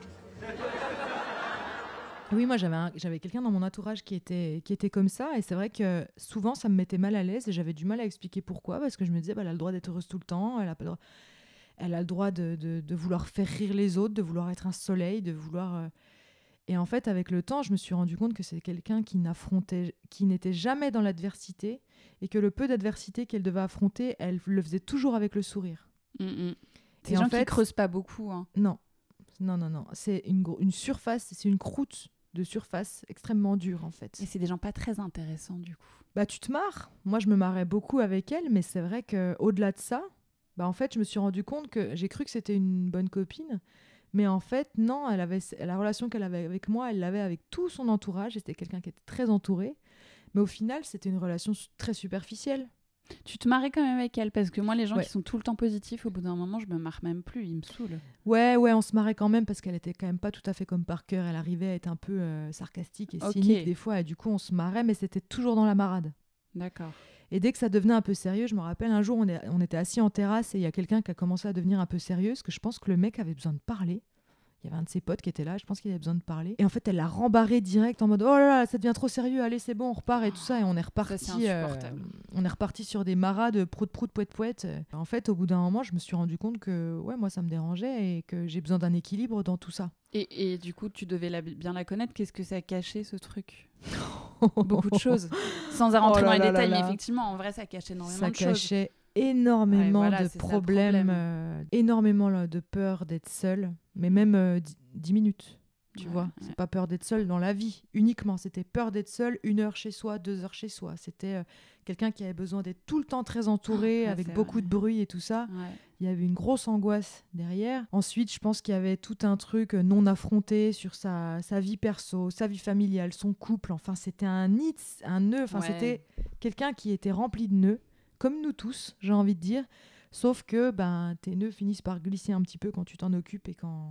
Oui, moi, j'avais, un- j'avais quelqu'un dans mon entourage qui était, qui était comme ça, et c'est vrai que souvent, ça me mettait mal à l'aise, et j'avais du mal à expliquer pourquoi, parce que je me disais, bah, elle a le droit d'être heureuse tout le temps, elle a, pas le droit, elle a le droit de, de, de vouloir faire rire les autres, de vouloir être un soleil, de vouloir... euh, Et en fait, avec le temps, je me suis rendu compte que c'est quelqu'un qui n'affrontait, qui n'était jamais dans l'adversité, et que le peu d'adversité qu'elle devait affronter, elle le faisait toujours avec le sourire. Mm, mm. C'est Et des en gens fait- qui creusent pas beaucoup. Hein. Non, non, non, non. C'est une, gro- une surface, c'est une croûte de surface extrêmement dure, en fait. Et c'est des gens pas très intéressants, du coup. Bah, tu te marres. Moi, je me marrais beaucoup avec elle, mais c'est vrai qu'au-delà de ça, bah, en fait, je me suis rendu compte que j'ai cru que c'était une bonne copine. Mais en fait, non, elle avait, la relation qu'elle avait avec moi, elle l'avait avec tout son entourage. Et c'était quelqu'un qui était très entouré. Mais au final, c'était une relation su- très superficielle. Tu te marrais quand même avec elle, parce que moi, les gens Ouais. qui sont tout le temps positifs, au bout d'un moment, je me marre même plus, ils me saoulent. Ouais, ouais, on se marrait quand même parce qu'elle était quand même pas tout à fait comme Parker. Elle arrivait à être un peu euh, sarcastique et Ok. cynique des fois. Et du coup, on se marrait, mais c'était toujours dans la marade. D'accord. Et dès que ça devenait un peu sérieux, je me rappelle un jour, on, est, on était assis en terrasse et il y a quelqu'un qui a commencé à devenir un peu sérieux, parce que je pense que le mec avait besoin de parler. Il y avait un de ses potes qui était là, je pense qu'il avait besoin de parler. Et en fait, elle l'a rembarré direct en mode oh là là, ça devient trop sérieux, allez, c'est bon, on repart et tout ça. Et on est reparti, c'est euh, insupportable. on est reparti sur des marades prout prout poète poète. En fait, au bout d'un moment, je me suis rendu compte que ouais, moi, ça me dérangeait et que j'ai besoin d'un équilibre dans tout ça. Et, et du coup, tu devais la- bien la connaître. Qu'est-ce que ça cachait, ce truc? Beaucoup de choses. Sans rentrer Oh là dans les là là détails, mais là. effectivement, en vrai, ça cachait énormément Ça de choses. cachait énormément Ouais, voilà, de c'est ça le problèmes, problème. euh, énormément là, de peur d'être seule, mais même euh, dix- dix minutes, tu Ouais, vois. ouais. C'est pas peur d'être seule dans la vie, uniquement. C'était peur d'être seule, une heure chez soi, deux heures chez soi. C'était euh, quelqu'un qui avait besoin d'être tout le temps très entouré, Ah, avec c'est beaucoup vrai. de bruit et tout ça. Ouais. Il y avait une grosse angoisse derrière. Ensuite, je pense qu'il y avait tout un truc euh, non affronté sur sa, sa vie perso, sa vie familiale, son couple. Enfin, c'était un nid, un nœud. Enfin, Ouais. c'était quelqu'un qui était rempli de nœuds, comme nous tous, j'ai envie de dire. Sauf que ben, tes nœuds finissent par glisser un petit peu quand tu t'en occupes et quand,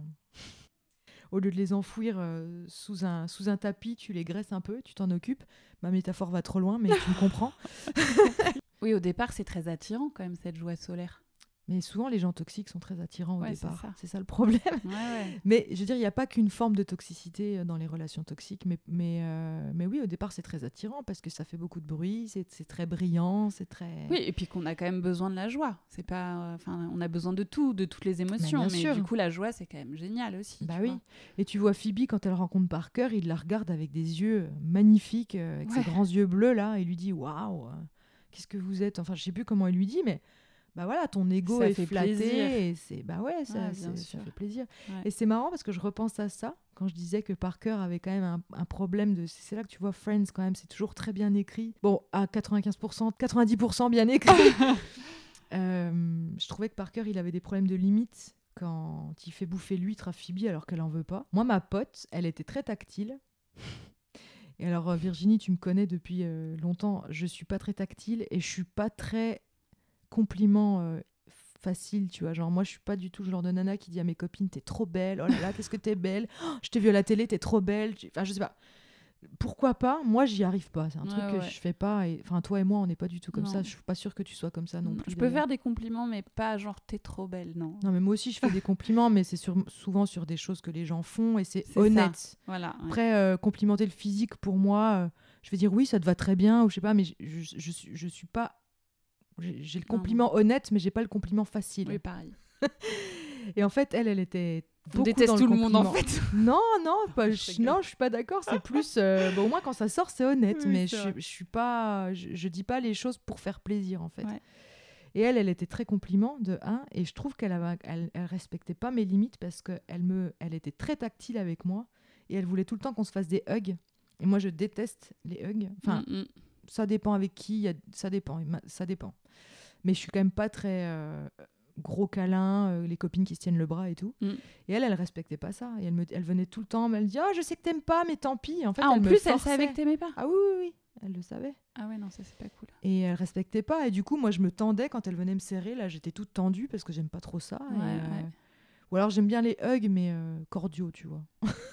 au lieu de les enfouir euh, sous, un, sous un tapis, tu les graisses un peu, tu t'en occupes. Ma métaphore va trop loin, mais tu me comprends. Oui, au départ, c'est très attirant quand même, cette joie solaire. Mais souvent, les gens toxiques sont très attirants au Ouais, c'est départ. ça. C'est ça le problème. Ouais, ouais. Mais je veux dire, il n'y a pas qu'une forme de toxicité euh, dans les relations toxiques. Mais, mais, euh, mais oui, au départ, c'est très attirant parce que ça fait beaucoup de bruit, c'est, c'est très brillant, c'est très... Oui, et puis qu'on a quand même besoin de la joie. C'est pas, enfin, on a besoin de tout, de toutes les émotions. bien Mais sûr. du coup, la joie, c'est quand même génial aussi. Bah tu oui. vois. Et tu vois Phoebe, quand elle rencontre Parker, il la regarde avec des yeux magnifiques, euh, avec Ouais. ses grands yeux bleus, là, et lui dit « Waouh, euh, qu'est-ce que vous êtes ?» Enfin, je sais plus comment il lui dit, mais... Bah voilà, ton ego Ça est fait flatté plaisir. et c'est bah ouais, ça, Ouais, c'est- bien ça sûr. fait plaisir. Ouais. Et c'est marrant parce que je repense à ça quand je disais que Parker avait quand même un, un problème de c'est là que tu vois Friends quand même, c'est toujours très bien écrit. Bon, à quatre-vingt-quinze pour cent, quatre-vingt-dix pour cent bien écrit. Euh, je trouvais que Parker, il avait des problèmes de limite quand il fait bouffer l'huître à Phoebe alors qu'elle en veut pas. Moi, ma pote, elle était très tactile. Et alors euh, Virginie, tu me connais depuis euh, longtemps, je suis pas très tactile et je suis pas très compliment euh, facile, tu vois. Genre, moi, je suis pas du tout le genre de nana qui dit à mes copines, t'es trop belle, oh là là, qu'est-ce que t'es belle, oh, je t'ai vue à la télé, t'es trop belle. Enfin, je sais pas. Pourquoi pas ? Moi, j'y arrive pas. C'est un truc Ouais, que ouais. je fais pas. Et... Enfin, toi et moi, on n'est pas du tout comme Non. ça. Je suis pas sûre que tu sois comme ça non, Non, plus. je peux d'ailleurs. faire des compliments, mais pas genre t'es trop belle, non. Non, mais moi aussi, je fais des compliments, mais c'est sur... souvent sur des choses que les gens font et c'est, C'est honnête. ça. Voilà. ouais. Après, euh, complimenter le physique, pour moi, euh, je vais dire oui, ça te va très bien, ou je sais pas, mais je, je, je, suis, je suis pas. J'ai, j'ai le Non, compliment honnête, mais j'ai pas le compliment facile. Oui, pareil. Et en fait, elle, elle était. On beaucoup déteste dans tout le monde en compliment. fait. Non, non, pas, Je je, rigole. non, je suis pas d'accord. C'est plus, euh, bah, au moins quand ça sort, c'est honnête. Oui, mais c'est je, vrai. je suis pas, je, je dis pas les choses pour faire plaisir en fait. Ouais. Et elle, elle était très compliment de un, et je trouve qu'elle avait, elle, elle respectait pas mes limites parce que elle me, elle était très tactile avec moi et elle voulait tout le temps qu'on se fasse des hugs. Et moi, je déteste les hugs. Enfin, Mm, mm. ça dépend avec qui, y a, ça dépend, ça dépend. Mais je suis quand même pas très euh, gros câlin, euh, les copines qui se tiennent le bras et tout. Mm. Et elle, elle respectait pas ça. Et elle, me, elle venait tout le temps, elle me dit « Oh, je sais que t'aimes pas, mais tant pis. » En fait, Ah, en elle me plus, elle forçait. savait que t'aimais pas. Ah oui, oui, oui, elle le savait. Ah ouais, non, ça c'est pas cool. Et elle respectait pas. Et du coup, moi, je me tendais quand elle venait me serrer. Là, j'étais toute tendue parce que j'aime pas trop ça. Ouais, et, euh, ouais. Ou alors, j'aime bien les hugs, mais euh, cordiaux, tu vois.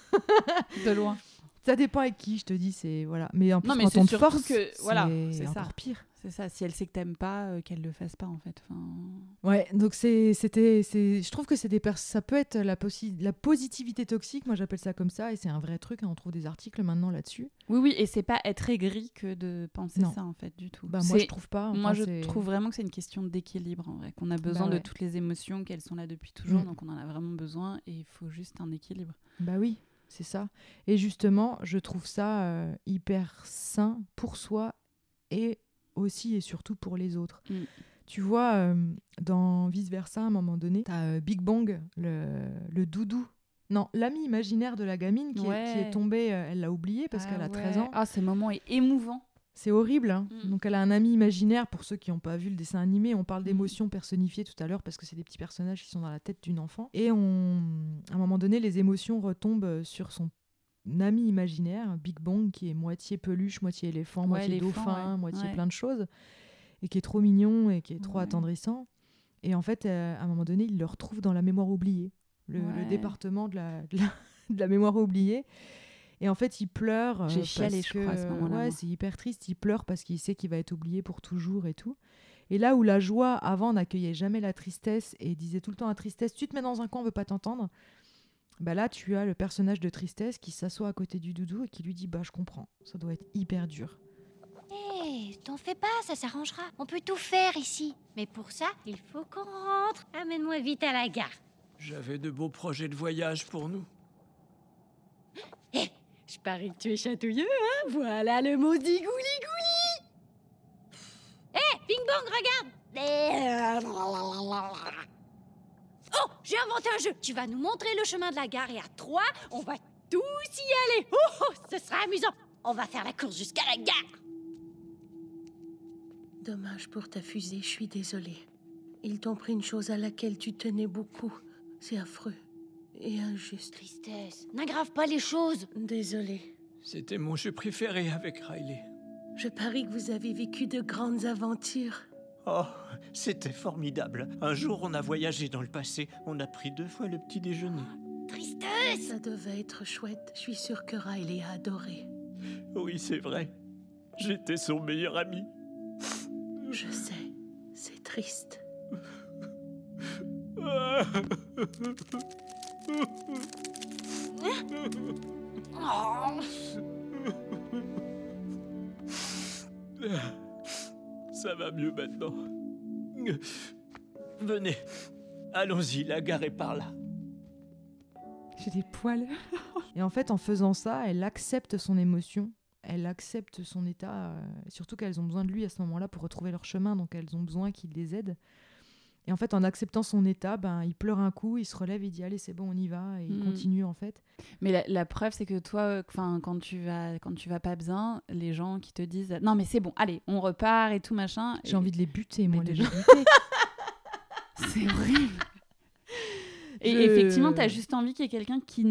De loin. Ça dépend avec qui, je te dis. C'est voilà. Mais en plus, Non, mais quand c'est on te surtout force, que- voilà, c'est c'est ça. encore pire. C'est ça. Si elle sait que t'aimes pas, euh, qu'elle le fasse pas en fait. Enfin... Ouais, donc c'est, c'était, c'est, je trouve que c'est des pers- ça peut être la, possi- la positivité toxique, moi j'appelle ça comme ça, et c'est un vrai truc, hein, on trouve des articles maintenant là-dessus. Oui, oui, et c'est pas être aigri que de penser Non. ça en fait du tout. Bah moi C'est- je trouve pas. Moi, enfin, je c'est- trouve vraiment que c'est une question d'équilibre, en vrai, qu'on a besoin ouais. de toutes les émotions, qu'elles sont là depuis toujours, Mm. donc on en a vraiment besoin, et il faut juste un équilibre. Bah oui, c'est ça. Et justement, je trouve ça euh, hyper sain pour soi et aussi et surtout pour les autres. Mm. Tu vois, euh, dans Vice Versa, à un moment donné, t'as euh, Big Bang, le, le doudou. Non, l'ami imaginaire de la gamine qui, Ouais. est, qui est tombée, euh, elle l'a oublié parce Ah qu'elle a ouais. treize ans. Ah, ce moment est émouvant. C'est horrible. Hein. Mm. Donc elle a un ami imaginaire, pour ceux qui n'ont pas vu le dessin animé, on parle Mm. d'émotions personnifiées tout à l'heure parce que c'est des petits personnages qui sont dans la tête d'une enfant. Et on... à un moment donné, les émotions retombent sur son ami imaginaire, Big Bang, qui est moitié peluche, moitié éléphant, Ouais, moitié éléphant, dauphin, ouais. moitié Ouais. plein de choses, et qui est trop mignon et qui est trop Ouais. attendrissant. Et en fait, euh, à un moment donné, il le retrouve dans la mémoire oubliée, le, le Ouais. département de la, de, la, de la mémoire oubliée. Et en fait, il pleure. euh, J'ai chialé, parce je crois, à ce que- moment-là, Ouais, moi. c'est hyper triste. Il pleure parce qu'il sait qu'il va être oublié pour toujours et tout. Et là où la joie, avant, n'accueillait jamais la tristesse et disait tout le temps à tristesse, tu te mets dans un coin, on veut pas t'entendre. Bah là, tu as le personnage de tristesse qui s'assoit à côté du doudou et qui lui dit, bah je comprends, ça doit être hyper dur. Hé, t'en fais pas, ça s'arrangera. On peut tout faire ici. Mais pour ça, il faut qu'on rentre. Amène-moi vite à la gare. J'avais de beaux projets de voyage pour nous. Hé, je parie que tu es chatouilleux, hein. Voilà le mot digouli-gouli. Hé, Bing Bong, regarde. Oh, j'ai inventé un jeu. Tu vas nous montrer le chemin de la gare et à trois, on va tous y aller. Oh, oh, ce sera amusant. On va faire la course jusqu'à la gare. Dommage pour ta fusée, je suis désolée. Ils t'ont pris une chose à laquelle tu tenais beaucoup. C'est affreux et injuste. Tristesse, n'aggrave pas les choses. Désolée. C'était mon jeu préféré avec Riley. Je parie que vous avez vécu de grandes aventures. Oh, c'était formidable. Un jour, on a voyagé dans le passé. On a pris deux fois le petit déjeuner. Tristesse. Ça devait être chouette. Je suis sûre que Riley a adoré. Oui, c'est vrai. J'étais son meilleur ami. Je sais, c'est triste. Ça va mieux maintenant. Venez, allons-y, la gare est par là. J'ai des poils. Et en fait, en faisant ça, elle accepte son émotion, elle accepte son état, euh, surtout qu'elles ont besoin de lui à ce moment-là pour retrouver leur chemin, donc elles ont besoin qu'il les aide. Et en fait, en acceptant son état, ben, il pleure un coup, il se relève, il dit « Allez, c'est bon, on y va », et il Mm. continue en fait. Mais la, la preuve, c'est que toi, enfin, quand tu vas, quand tu vas pas bien, les gens qui te disent non mais c'est bon, allez, on repart et tout machin. J'ai et... envie de les buter, moi, Mais les de gens. les buter. C'est horrible. Et Je- effectivement, t'as juste envie qu'il y ait quelqu'un qui ne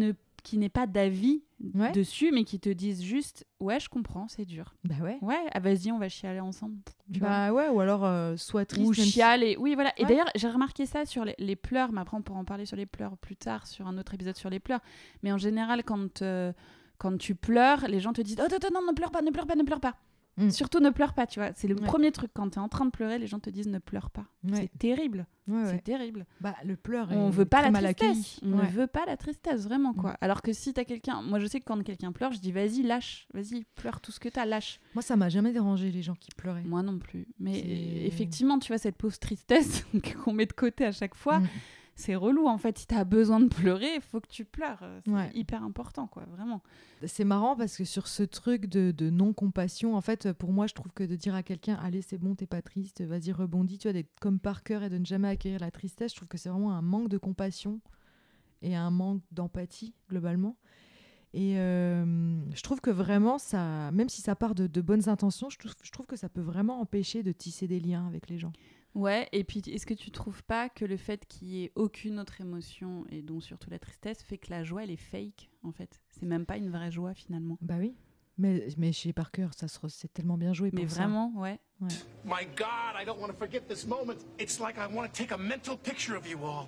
qui n'aient pas d'avis Ouais. dessus, mais qui te disent juste ouais, je comprends, c'est dur. Bah ouais. Ouais, ah, vas-y, on va chialer ensemble. Tu vois. Bah ouais, ou alors euh, sois triste. Ou même si- chialer. Oui, voilà. Et Ouais. d'ailleurs, j'ai remarqué ça sur les, les pleurs, mais après, on pourra en parler sur les pleurs plus tard, sur un autre épisode sur les pleurs. Mais en général, quand, euh, quand tu pleures, les gens te disent oh, non, non, non, ne pleure pas, ne pleure pas, ne pleure pas. Mm. Surtout ne pleure pas, tu vois. C'est le Ouais. premier truc. Quand tu es en train de pleurer, les gens te disent ne pleure pas. Ouais. C'est terrible. Ouais, C'est ouais. terrible. Bah le pleur On est veut pas très la mal accueilli. tristesse. On Ouais. ne veut pas la tristesse, vraiment, quoi. Mm. Alors que si t'as quelqu'un... Moi, je sais que quand quelqu'un pleure, je dis vas-y, lâche. Vas-y, pleure tout ce que t'as, lâche. Moi, ça m'a jamais dérangé les gens qui pleuraient. Moi non plus. Mais C'est- effectivement, tu vois, cette pauvre tristesse qu'on met de côté à chaque fois, Mm. c'est relou, en fait. Si t'as besoin de pleurer, il faut que tu pleures. C'est Ouais. hyper important, quoi, vraiment. C'est marrant parce que sur ce truc de, de non-compassion, en fait, pour moi, je trouve que de dire à quelqu'un allez, c'est bon, t'es pas triste, vas-y, rebondis, tu vois, d'être comme Parker et de ne jamais accueillir la tristesse, je trouve que c'est vraiment un manque de compassion et un manque d'empathie, globalement. Et euh, je trouve que vraiment, ça, même si ça part de, de bonnes intentions, je trouve, je trouve que ça peut vraiment empêcher de tisser des liens avec les gens. Ouais, et puis est-ce que tu trouves pas que le fait qu'il y ait aucune autre émotion, et dont surtout la tristesse, fait que la joie, elle est fake, en fait? C'est même pas une vraie joie, finalement. Bah oui. Mais, mais chez Parker, ça se re- c'est tellement bien joué pour Mais ça. vraiment, ouais. Ouais. My God, I don't want to forget this moment. It's like I want to take a mental picture of you all.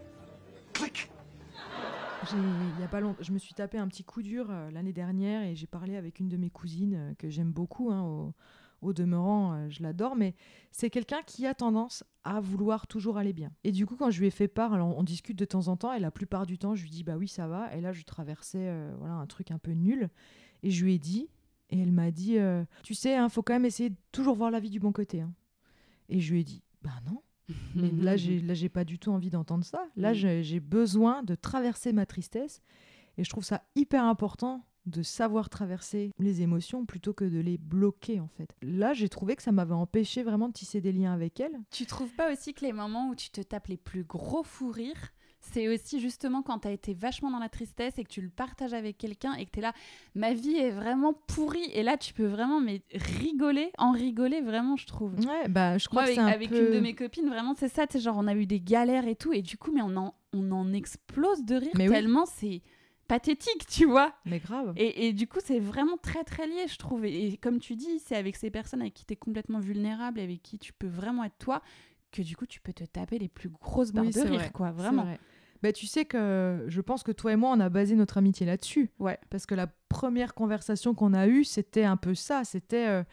Click. J'ai- il y a pas longtemps, je me suis tapé un petit coup dur euh, l'année dernière et j'ai parlé avec une de mes cousines euh, que j'aime beaucoup. Hein, au, au demeurant, euh, je l'adore, mais c'est quelqu'un qui a tendance à vouloir toujours aller bien. Et du coup, quand je lui ai fait part, alors on discute de temps en temps et la plupart du temps, je lui dis bah oui, ça va. Et là, je traversais euh, voilà, un truc un peu nul et je lui ai dit, et elle m'a dit euh, tu sais, il hein, faut quand même essayer de toujours voir la vie du bon côté. Hein. Et je lui ai dit bah non. Mais là, j'ai, là, j'ai pas du tout envie d'entendre ça. Là, Mm. j'ai, j'ai besoin de traverser ma tristesse. Et je trouve ça hyper important de savoir traverser les émotions plutôt que de les bloquer, en fait. Là, j'ai trouvé que ça m'avait empêché vraiment de tisser des liens avec elle. Tu trouves pas aussi que les moments où tu te tapes les plus gros fous rires, c'est aussi justement quand t'as été vachement dans la tristesse et que tu le partages avec quelqu'un et que t'es là, ma vie est vraiment pourrie. Et là, tu peux vraiment mais rigoler, en rigoler vraiment, je trouve. Ouais, bah, je crois Moi, que avec, c'est un avec peu... une de mes copines, vraiment, c'est ça. Tu sais, genre, on a eu des galères et tout. Et du coup, mais on en, on en explose de rire Mais oui. tellement c'est pathétique, tu vois. Mais grave. Et, et du coup, c'est vraiment très, très lié, je trouve. Et, et comme tu dis, c'est avec ces personnes avec qui tu es complètement vulnérable, avec qui tu peux vraiment être toi, que du coup, tu peux te taper les plus grosses barres Oui, de c'est rire, vrai, quoi. c'est Vraiment. vrai. Bah, tu sais que je pense que toi et moi, on a basé notre amitié là-dessus. Ouais. Parce que la première conversation qu'on a eue, c'était un peu ça. C'était... euh,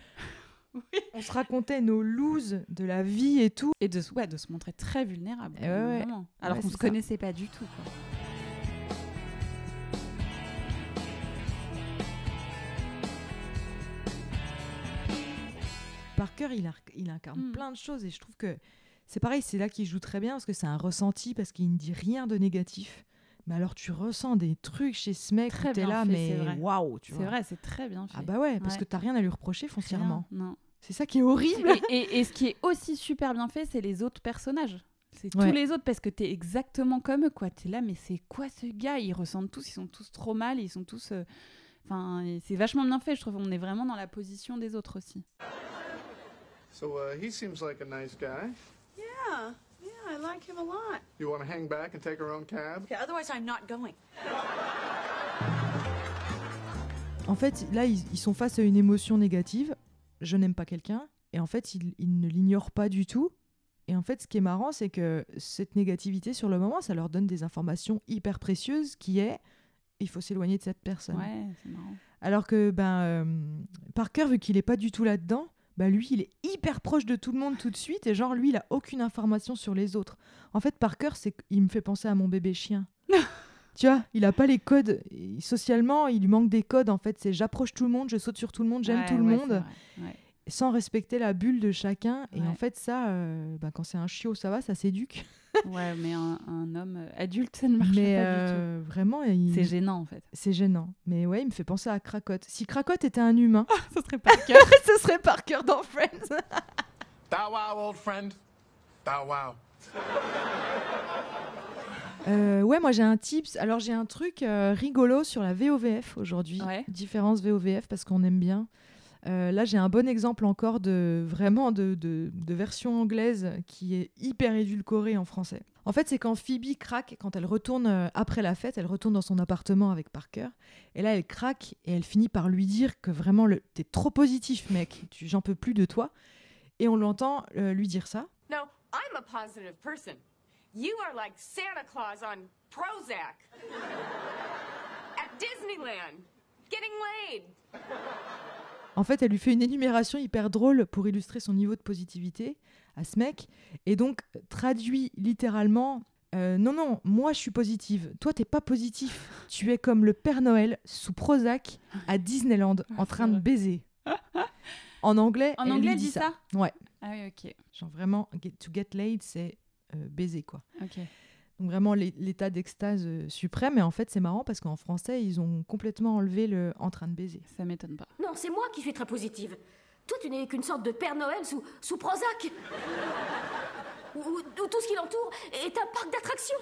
on se racontait nos looses de la vie et tout. Et de, se- ouais, de se montrer très vulnérable. Et ouais, ouais. Vraiment. Alors Ouais, qu'on c'est se ça. connaissait pas du tout, quoi. Parker, il, a- il incarne Mm. plein de choses et je trouve que c'est pareil, c'est là qu'il joue très bien parce que c'est un ressenti, parce qu'il ne dit rien de négatif. Mais alors tu ressens des trucs chez ce mec Très où t'es bien là, fait, mais c'est vrai. waouh, tu C'est vois. vrai, c'est très bien fait. Ah bah ouais, parce Ouais. que t'as rien à lui reprocher foncièrement. Rien, non. C'est ça qui est horrible. Et, et- et ce qui est aussi super bien fait, c'est les autres personnages. C'est Ouais. tous les autres parce que t'es exactement comme eux, quoi. T'es là, mais c'est quoi ce gars? Ils ressentent tous, ils sont tous trop mal, ils sont tous. euh, Enfin, et c'est vachement bien fait, je trouve. On est vraiment dans la position des autres aussi. So, uh, he seems like a nice guy. Yeah, yeah, I like him a lot. You want to hang back and take our own cab? Okay, otherwise I'm not going. En fait, là, ils, ils sont face à une émotion négative. Je n'aime pas quelqu'un. Et en fait, ils, ils ne l'ignorent pas du tout. Et en fait, ce qui est marrant, c'est que cette négativité, sur le moment, ça leur donne des informations hyper précieuses qui est il faut s'éloigner de cette personne. Ouais, c'est marrant. Alors que ben, euh, Parker, vu qu'il n'est pas du tout là-dedans, bah lui, il est hyper proche de tout le monde tout de suite. Et genre, lui, il a aucune information sur les autres. En fait, Parker, c'est, il me fait penser à mon bébé chien. Tu vois, il a pas les codes. Et socialement, il lui manque des codes. En fait, c'est j'approche tout le monde, je saute sur tout le monde, j'aime Ouais, tout le ouais, monde, c'est vrai, ouais. sans respecter la bulle de chacun. Et Ouais. en fait, ça, euh, bah, quand c'est un chiot, ça va, ça s'éduque. Ouais, mais un, un homme euh, adulte, ça ne marche Mais pas euh, du vraiment, tout. il- C'est gênant, en fait. c'est gênant. Mais ouais, il me fait penser à Cracotte. Si Cracotte était un humain, Ce serait Parker. ce serait Parker dans Friends. Bow wow, old friend. Bow wow. Euh, ouais, moi j'ai un tips. Alors j'ai un truc euh, rigolo sur la V O V F aujourd'hui. Ouais. Différence V O V F parce qu'on aime bien. Euh, là j'ai un bon exemple encore de vraiment de, de, de version anglaise qui est hyper édulcorée en français. En fait, c'est quand Phoebe craque, quand elle retourne euh, après la fête, elle retourne dans son appartement avec Parker. Et là, elle craque et elle finit par lui dire que vraiment, le... t'es trop positif, mec. Tu... J'en peux plus de toi. Et on l'entend euh, lui dire ça. No, I'm a positive person. You are like Santa Claus on Prozac. At Disneyland. Getting laid. En fait, elle lui fait une énumération hyper drôle pour illustrer son niveau de positivité à ce mec. Et donc, traduit littéralement, euh, non, non, moi je suis positive. Toi, t'es pas positif. Tu es comme le Père Noël sous Prozac à Disneyland en train de baiser. En anglais, En elle anglais, lui elle dit dit ça. ça Ouais. Ah oui, ok. Genre vraiment, get, to get laid, c'est euh, baiser, quoi. Ok. Donc vraiment l'é- l'état d'extase euh, suprême. Et en fait, c'est marrant parce qu'en français, ils ont complètement enlevé le en train de baiser. Ça m'étonne pas. Non, c'est moi qui suis très positive. Toi, tu n'es qu'une sorte de Père Noël sous, sous Prozac. Où, où- où tout ce qui l'entoure est un parc d'attractions.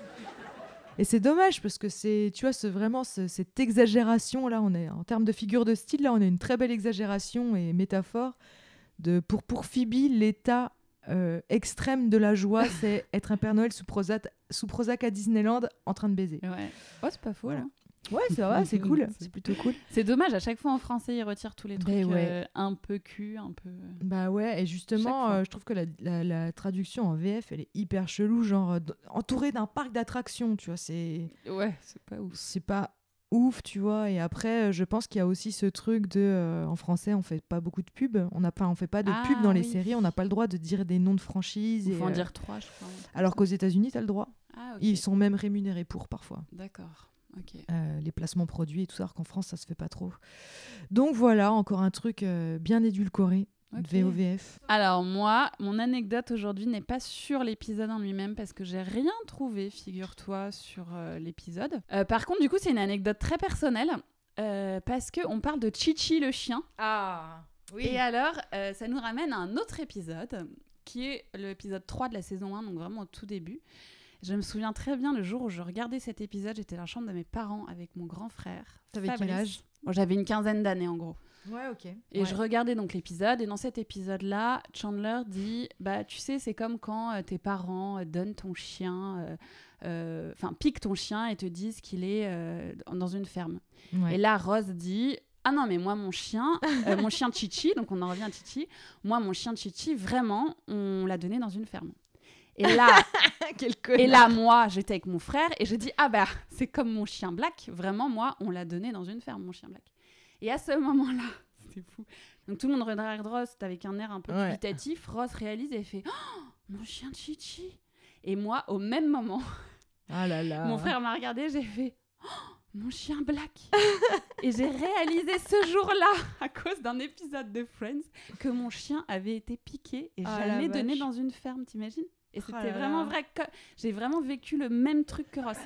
Et c'est dommage parce que c'est, tu vois, c'est vraiment ce- cette exagération là. On est en termes de figure de style là, on a une très belle exagération et métaphore de pour pour Phoebe l'état euh, extrême de la joie, c'est être un Père Noël sous Prozac, sous Prozac à Disneyland en train de baiser. Ouais. Oh, c'est pas faux. Voilà. hein. Ouais, c'est vrai, c'est cool, c'est plutôt cool. C'est dommage, à chaque fois en français, ils retirent tous les trucs Mais ouais. euh, un peu cul, un peu... Bah ouais, et Chaque justement, fois. euh, je trouve que la, la- la traduction en V F, elle est hyper chelou, genre euh, d- entourée d'un parc d'attractions, tu vois, c'est Ouais, c'est pas ouf. c'est pas ouf, tu vois. Et après, euh, je pense qu'il y a aussi ce truc de, euh, en français, on fait pas beaucoup de pubs, on n'a pas, on fait pas de Ah, pubs dans les oui. séries, on n'a pas le droit de dire des noms de franchises. Il et, faut en euh, dire trois, je crois. Alors qu'aux États-Unis, t'as le droit. Ah, ok. Ils sont même rémunérés pour parfois. D'accord, ok. Euh, les placements produits et tout ça, alors qu'en France, ça se fait pas trop. Donc voilà, encore un truc euh, bien édulcoré de Ok. V O V F. Alors moi, mon anecdote aujourd'hui n'est pas sur l'épisode en lui-même parce que j'ai rien trouvé, figure-toi, sur euh, l'épisode. Euh, par contre, du coup, c'est une anecdote très personnelle euh, parce qu'on parle de Chichi le chien. Ah oui. Et alors, euh, ça nous ramène à un autre épisode qui est l'épisode trois de la saison un, donc vraiment au tout début. Je me souviens très bien le jour où je regardais cet épisode, j'étais dans la chambre de mes parents avec mon grand frère. T'avais quel Fabrice. âge ? Bon, j'avais une quinzaine d'années en gros. Ouais, ok. Et Ouais. je regardais donc l'épisode, et dans cet épisode-là, Chandler dit bah tu sais, c'est comme quand euh, tes parents euh, donnent ton chien, euh, euh, enfin piquent ton chien et te disent qu'il est euh, dans une ferme. Ouais. Et là, Rose dit ah non, mais moi, mon chien, euh, mon chien Chichi, donc on en revient à Chichi, moi, mon chien Chichi, vraiment, on l'a donné dans une ferme. Et là, Quel et connard. là, moi, j'étais avec mon frère et j'ai dit ah bah c'est comme mon chien Black, vraiment, moi, on l'a donné dans une ferme, mon chien Black. Et à ce moment-là, c'était fou. Donc tout le monde regarde Ross avec un air un peu Ouais. dubitatif. Ross réalise et fait oh, mon chien Chichi. Et moi, au même moment, Ah là là. mon frère m'a regardé, j'ai fait oh, mon chien Black. Et j'ai réalisé ce jour-là, à cause d'un épisode de Friends, que mon chien avait été piqué et Ah la jamais donné vache. dans une ferme, t'imagines? Et Oh c'était là vraiment là. vrai. Que... J'ai vraiment vécu le même truc que Ross.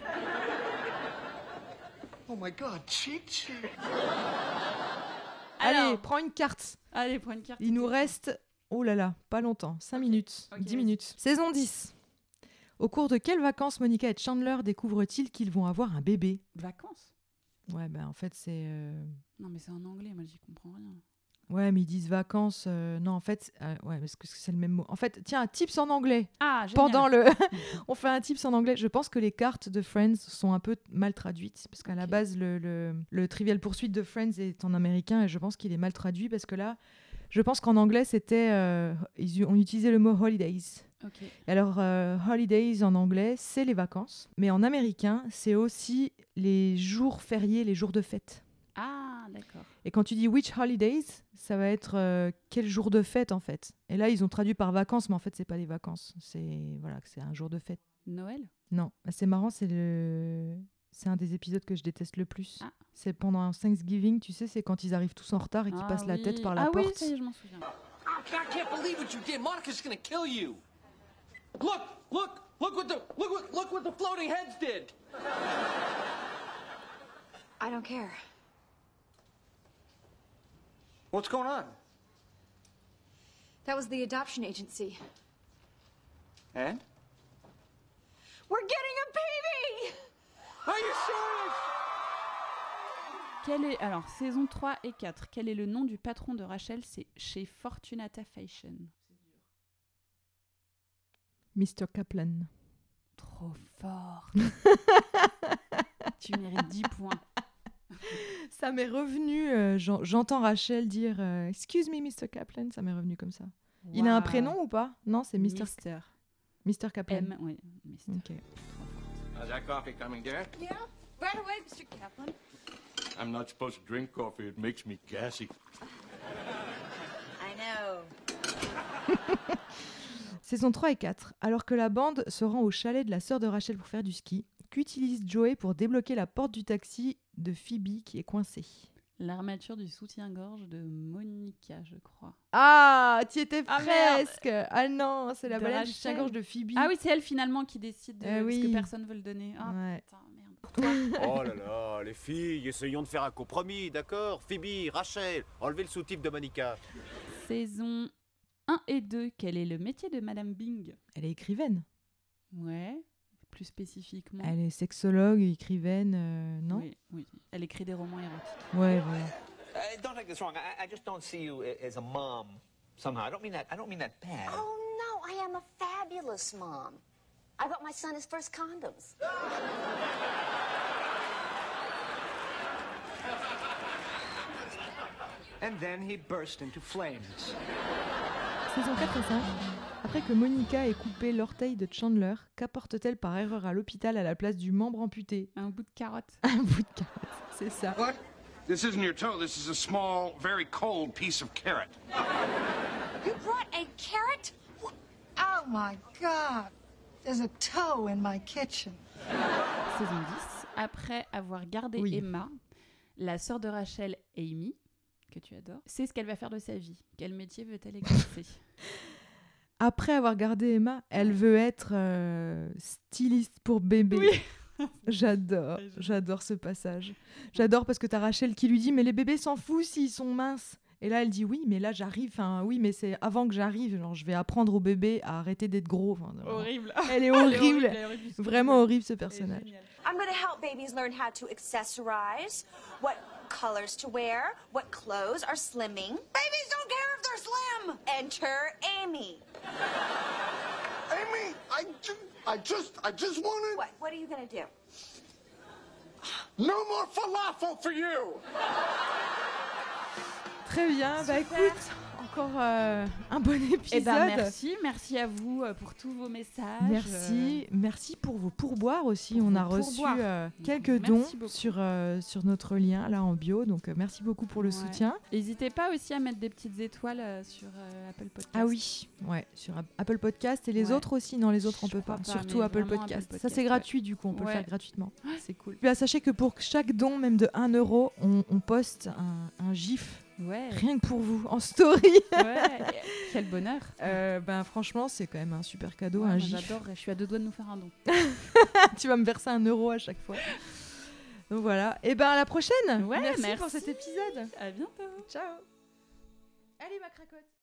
Oh my god, Chi-Chi! Allez, Alors- prends une carte. Allez, prends une carte. Il nous reste, oh là là, pas longtemps, cinq minutes, Ok, dix vas-y. minutes. Saison dix. Au cours de quelles vacances Monica et Chandler découvrent-ils qu'ils vont avoir un bébé ? Vacances? Ouais, bah en fait c'est... euh, Non, mais c'est en anglais, moi j'y comprends rien. Ouais, mais ils disent vacances. euh, Non, en fait, euh, ouais, parce que c'est le même mot. En fait, tiens, tips en anglais. Ah, génial. Pendant le, on fait un tips en anglais. Je pense que les cartes de Friends sont un peu mal traduites parce qu'à la Ok. base, le, le, le Trivial Pursuit de Friends est en américain et je pense qu'il est mal traduit parce que là, je pense qu'en anglais, c'était, euh, ils, on utilisait le mot holidays. Ok. Et alors, euh, holidays en anglais, c'est les vacances, mais en américain, c'est aussi les jours fériés, les jours de fête. Ah, d'accord. Et quand tu dis which holidays, ça va être euh, quel jour de fête en fait. Et là, ils ont traduit par vacances, mais en fait, c'est pas des vacances. C'est voilà, c'est un jour de fête. Noël? Non, c'est marrant, c'est le, c'est un des épisodes que je déteste le plus. Ah. C'est pendant un Thanksgiving, tu sais, c'est quand ils arrivent tous en retard et qu'ils Ah passent la oui. tête par la ah porte. oui, ça y est, je m'en souviens. I can't believe what you did. Monica's gonna kill you. Look, look, look what the look what look what the floating heads did. I don't care. What's going on? That was the adoption agency. And? We're getting a baby! Are you serious? Quel est... Alors, saison trois et quatre, quel est le nom du patron de Rachel? C'est chez Fortunata Fashion. mister Kaplan. trop fort. Tu mérites dix points. Ça m'est revenu, euh, j'en- j'entends Rachel dire euh, Excuse me, mister Kaplan, ça m'est revenu comme ça. Il a un Wow. prénom ou pas? Non, c'est mister Mister. mister Kaplan. M, oui, Mister. Ok. How's that coffee coming, dear? Yeah, right away, Mister Kaplan. I'm not supposed to drink coffee. It makes me gassy. I know. Saison trois et quatre. Alors que la bande se rend au chalet de la sœur de Rachel pour faire du ski, qu'utilise Joey pour débloquer la porte du taxi de Phoebe qui est coincée? L'armature du soutien-gorge de Monica, je crois. Ah, tu étais Ah, merde. presque. Ah non, c'est la De balade du Rachel. soutien-gorge de Phoebe. Ah oui, c'est elle finalement qui décide de... Eh parce oui. que personne ne veut le donner. Ah Ouais. putain, merde. Oh là là, les filles, essayons de faire un compromis, d'accord? Phoebe, Rachel, enlevez le soutif de Monica. Saison un et deux, quel est le métier de Madame Bing? Elle est écrivaine. Ouais, plus spécifiquement. Elle est sexologue, écrivaine, euh, non? Oui, oui. Elle écrit des romans érotiques. Ouais, voilà. Uh, don't take this wrong. I, I just don't see you a- as a mom somehow. I don't mean that. I don't mean that bad. Oh, no, I am a fabulous mom. I got my son his first condoms. And then he burst into flames. Saison quatre et cinq. Après que Monica ait coupé l'orteil de Chandler, qu'apporte-t-elle par erreur à l'hôpital à la place du membre amputé? Un bout de carotte. Un bout de carotte, c'est ça. What? This isn't your toe. This is a small, very cold piece of carrot. You brought a carrot? Oh my God. There's a toe in my kitchen. Saison dix, après avoir gardé Oui. Emma, la sœur de Rachel, Amy, que tu adores, sait ce qu'elle va faire de sa vie. Quel métier veut-elle exercer? Après avoir gardé Emma, elle veut être euh, styliste pour bébé. Oui. J'adore, j'adore ce passage. J'adore parce que t'as Rachel qui lui dit « Mais les bébés s'en foutent s'ils sont minces !» Et là, elle dit « Oui, mais là, j'arrive. Enfin, oui, mais c'est avant que j'arrive. Genre, je vais apprendre aux bébés à arrêter d'être gros. Enfin, Horrible. Elle est Elle est horrible. horrible, elle est horrible. Vraiment horrible, ce personnage. I'm going to help babies learn how to accessorize, what colors to wear, what clothes are slimming. Babies don't care if they're slim. Enter Amy. Amy, I, ju- I just, I just wanted. What? What are you going to do? No more falafel for you. Très bien. Bah écoute, encore euh, un bon épisode. Eh ben merci, merci à vous euh, pour tous vos messages. Merci, merci pour vos pourboires aussi. Pour On vos a reçu pourboires. euh, quelques Merci dons beaucoup. sur, euh, sur notre lien là en bio. Donc euh, merci beaucoup pour le Ouais. soutien. N'hésitez pas aussi à mettre des petites étoiles euh, sur euh, Apple Podcast. Ah oui, ouais, sur Ap- Apple Podcast et les Ouais. autres aussi. Non, les autres on Je peut crois pas. pas, Surtout mais Apple vraiment Podcast. Apple Ça c'est Podcast, gratuit du coup, on peut Ouais. le faire gratuitement. C'est cool. cool. Puis, sachez que pour chaque don, même de un euro, on, on poste un, un gif. Ouais. Rien que pour vous, en story. Ouais, quel bonheur. Euh, ben franchement, c'est quand même un super cadeau, Ouais, un moi, gif. J'adore, je suis à deux doigts de nous faire un don. Tu vas me verser un euro à chaque fois. Donc voilà. Et ben à la prochaine. Ouais, merci, merci. pour cet épisode. À bientôt. Ciao. Allez ma cracotte.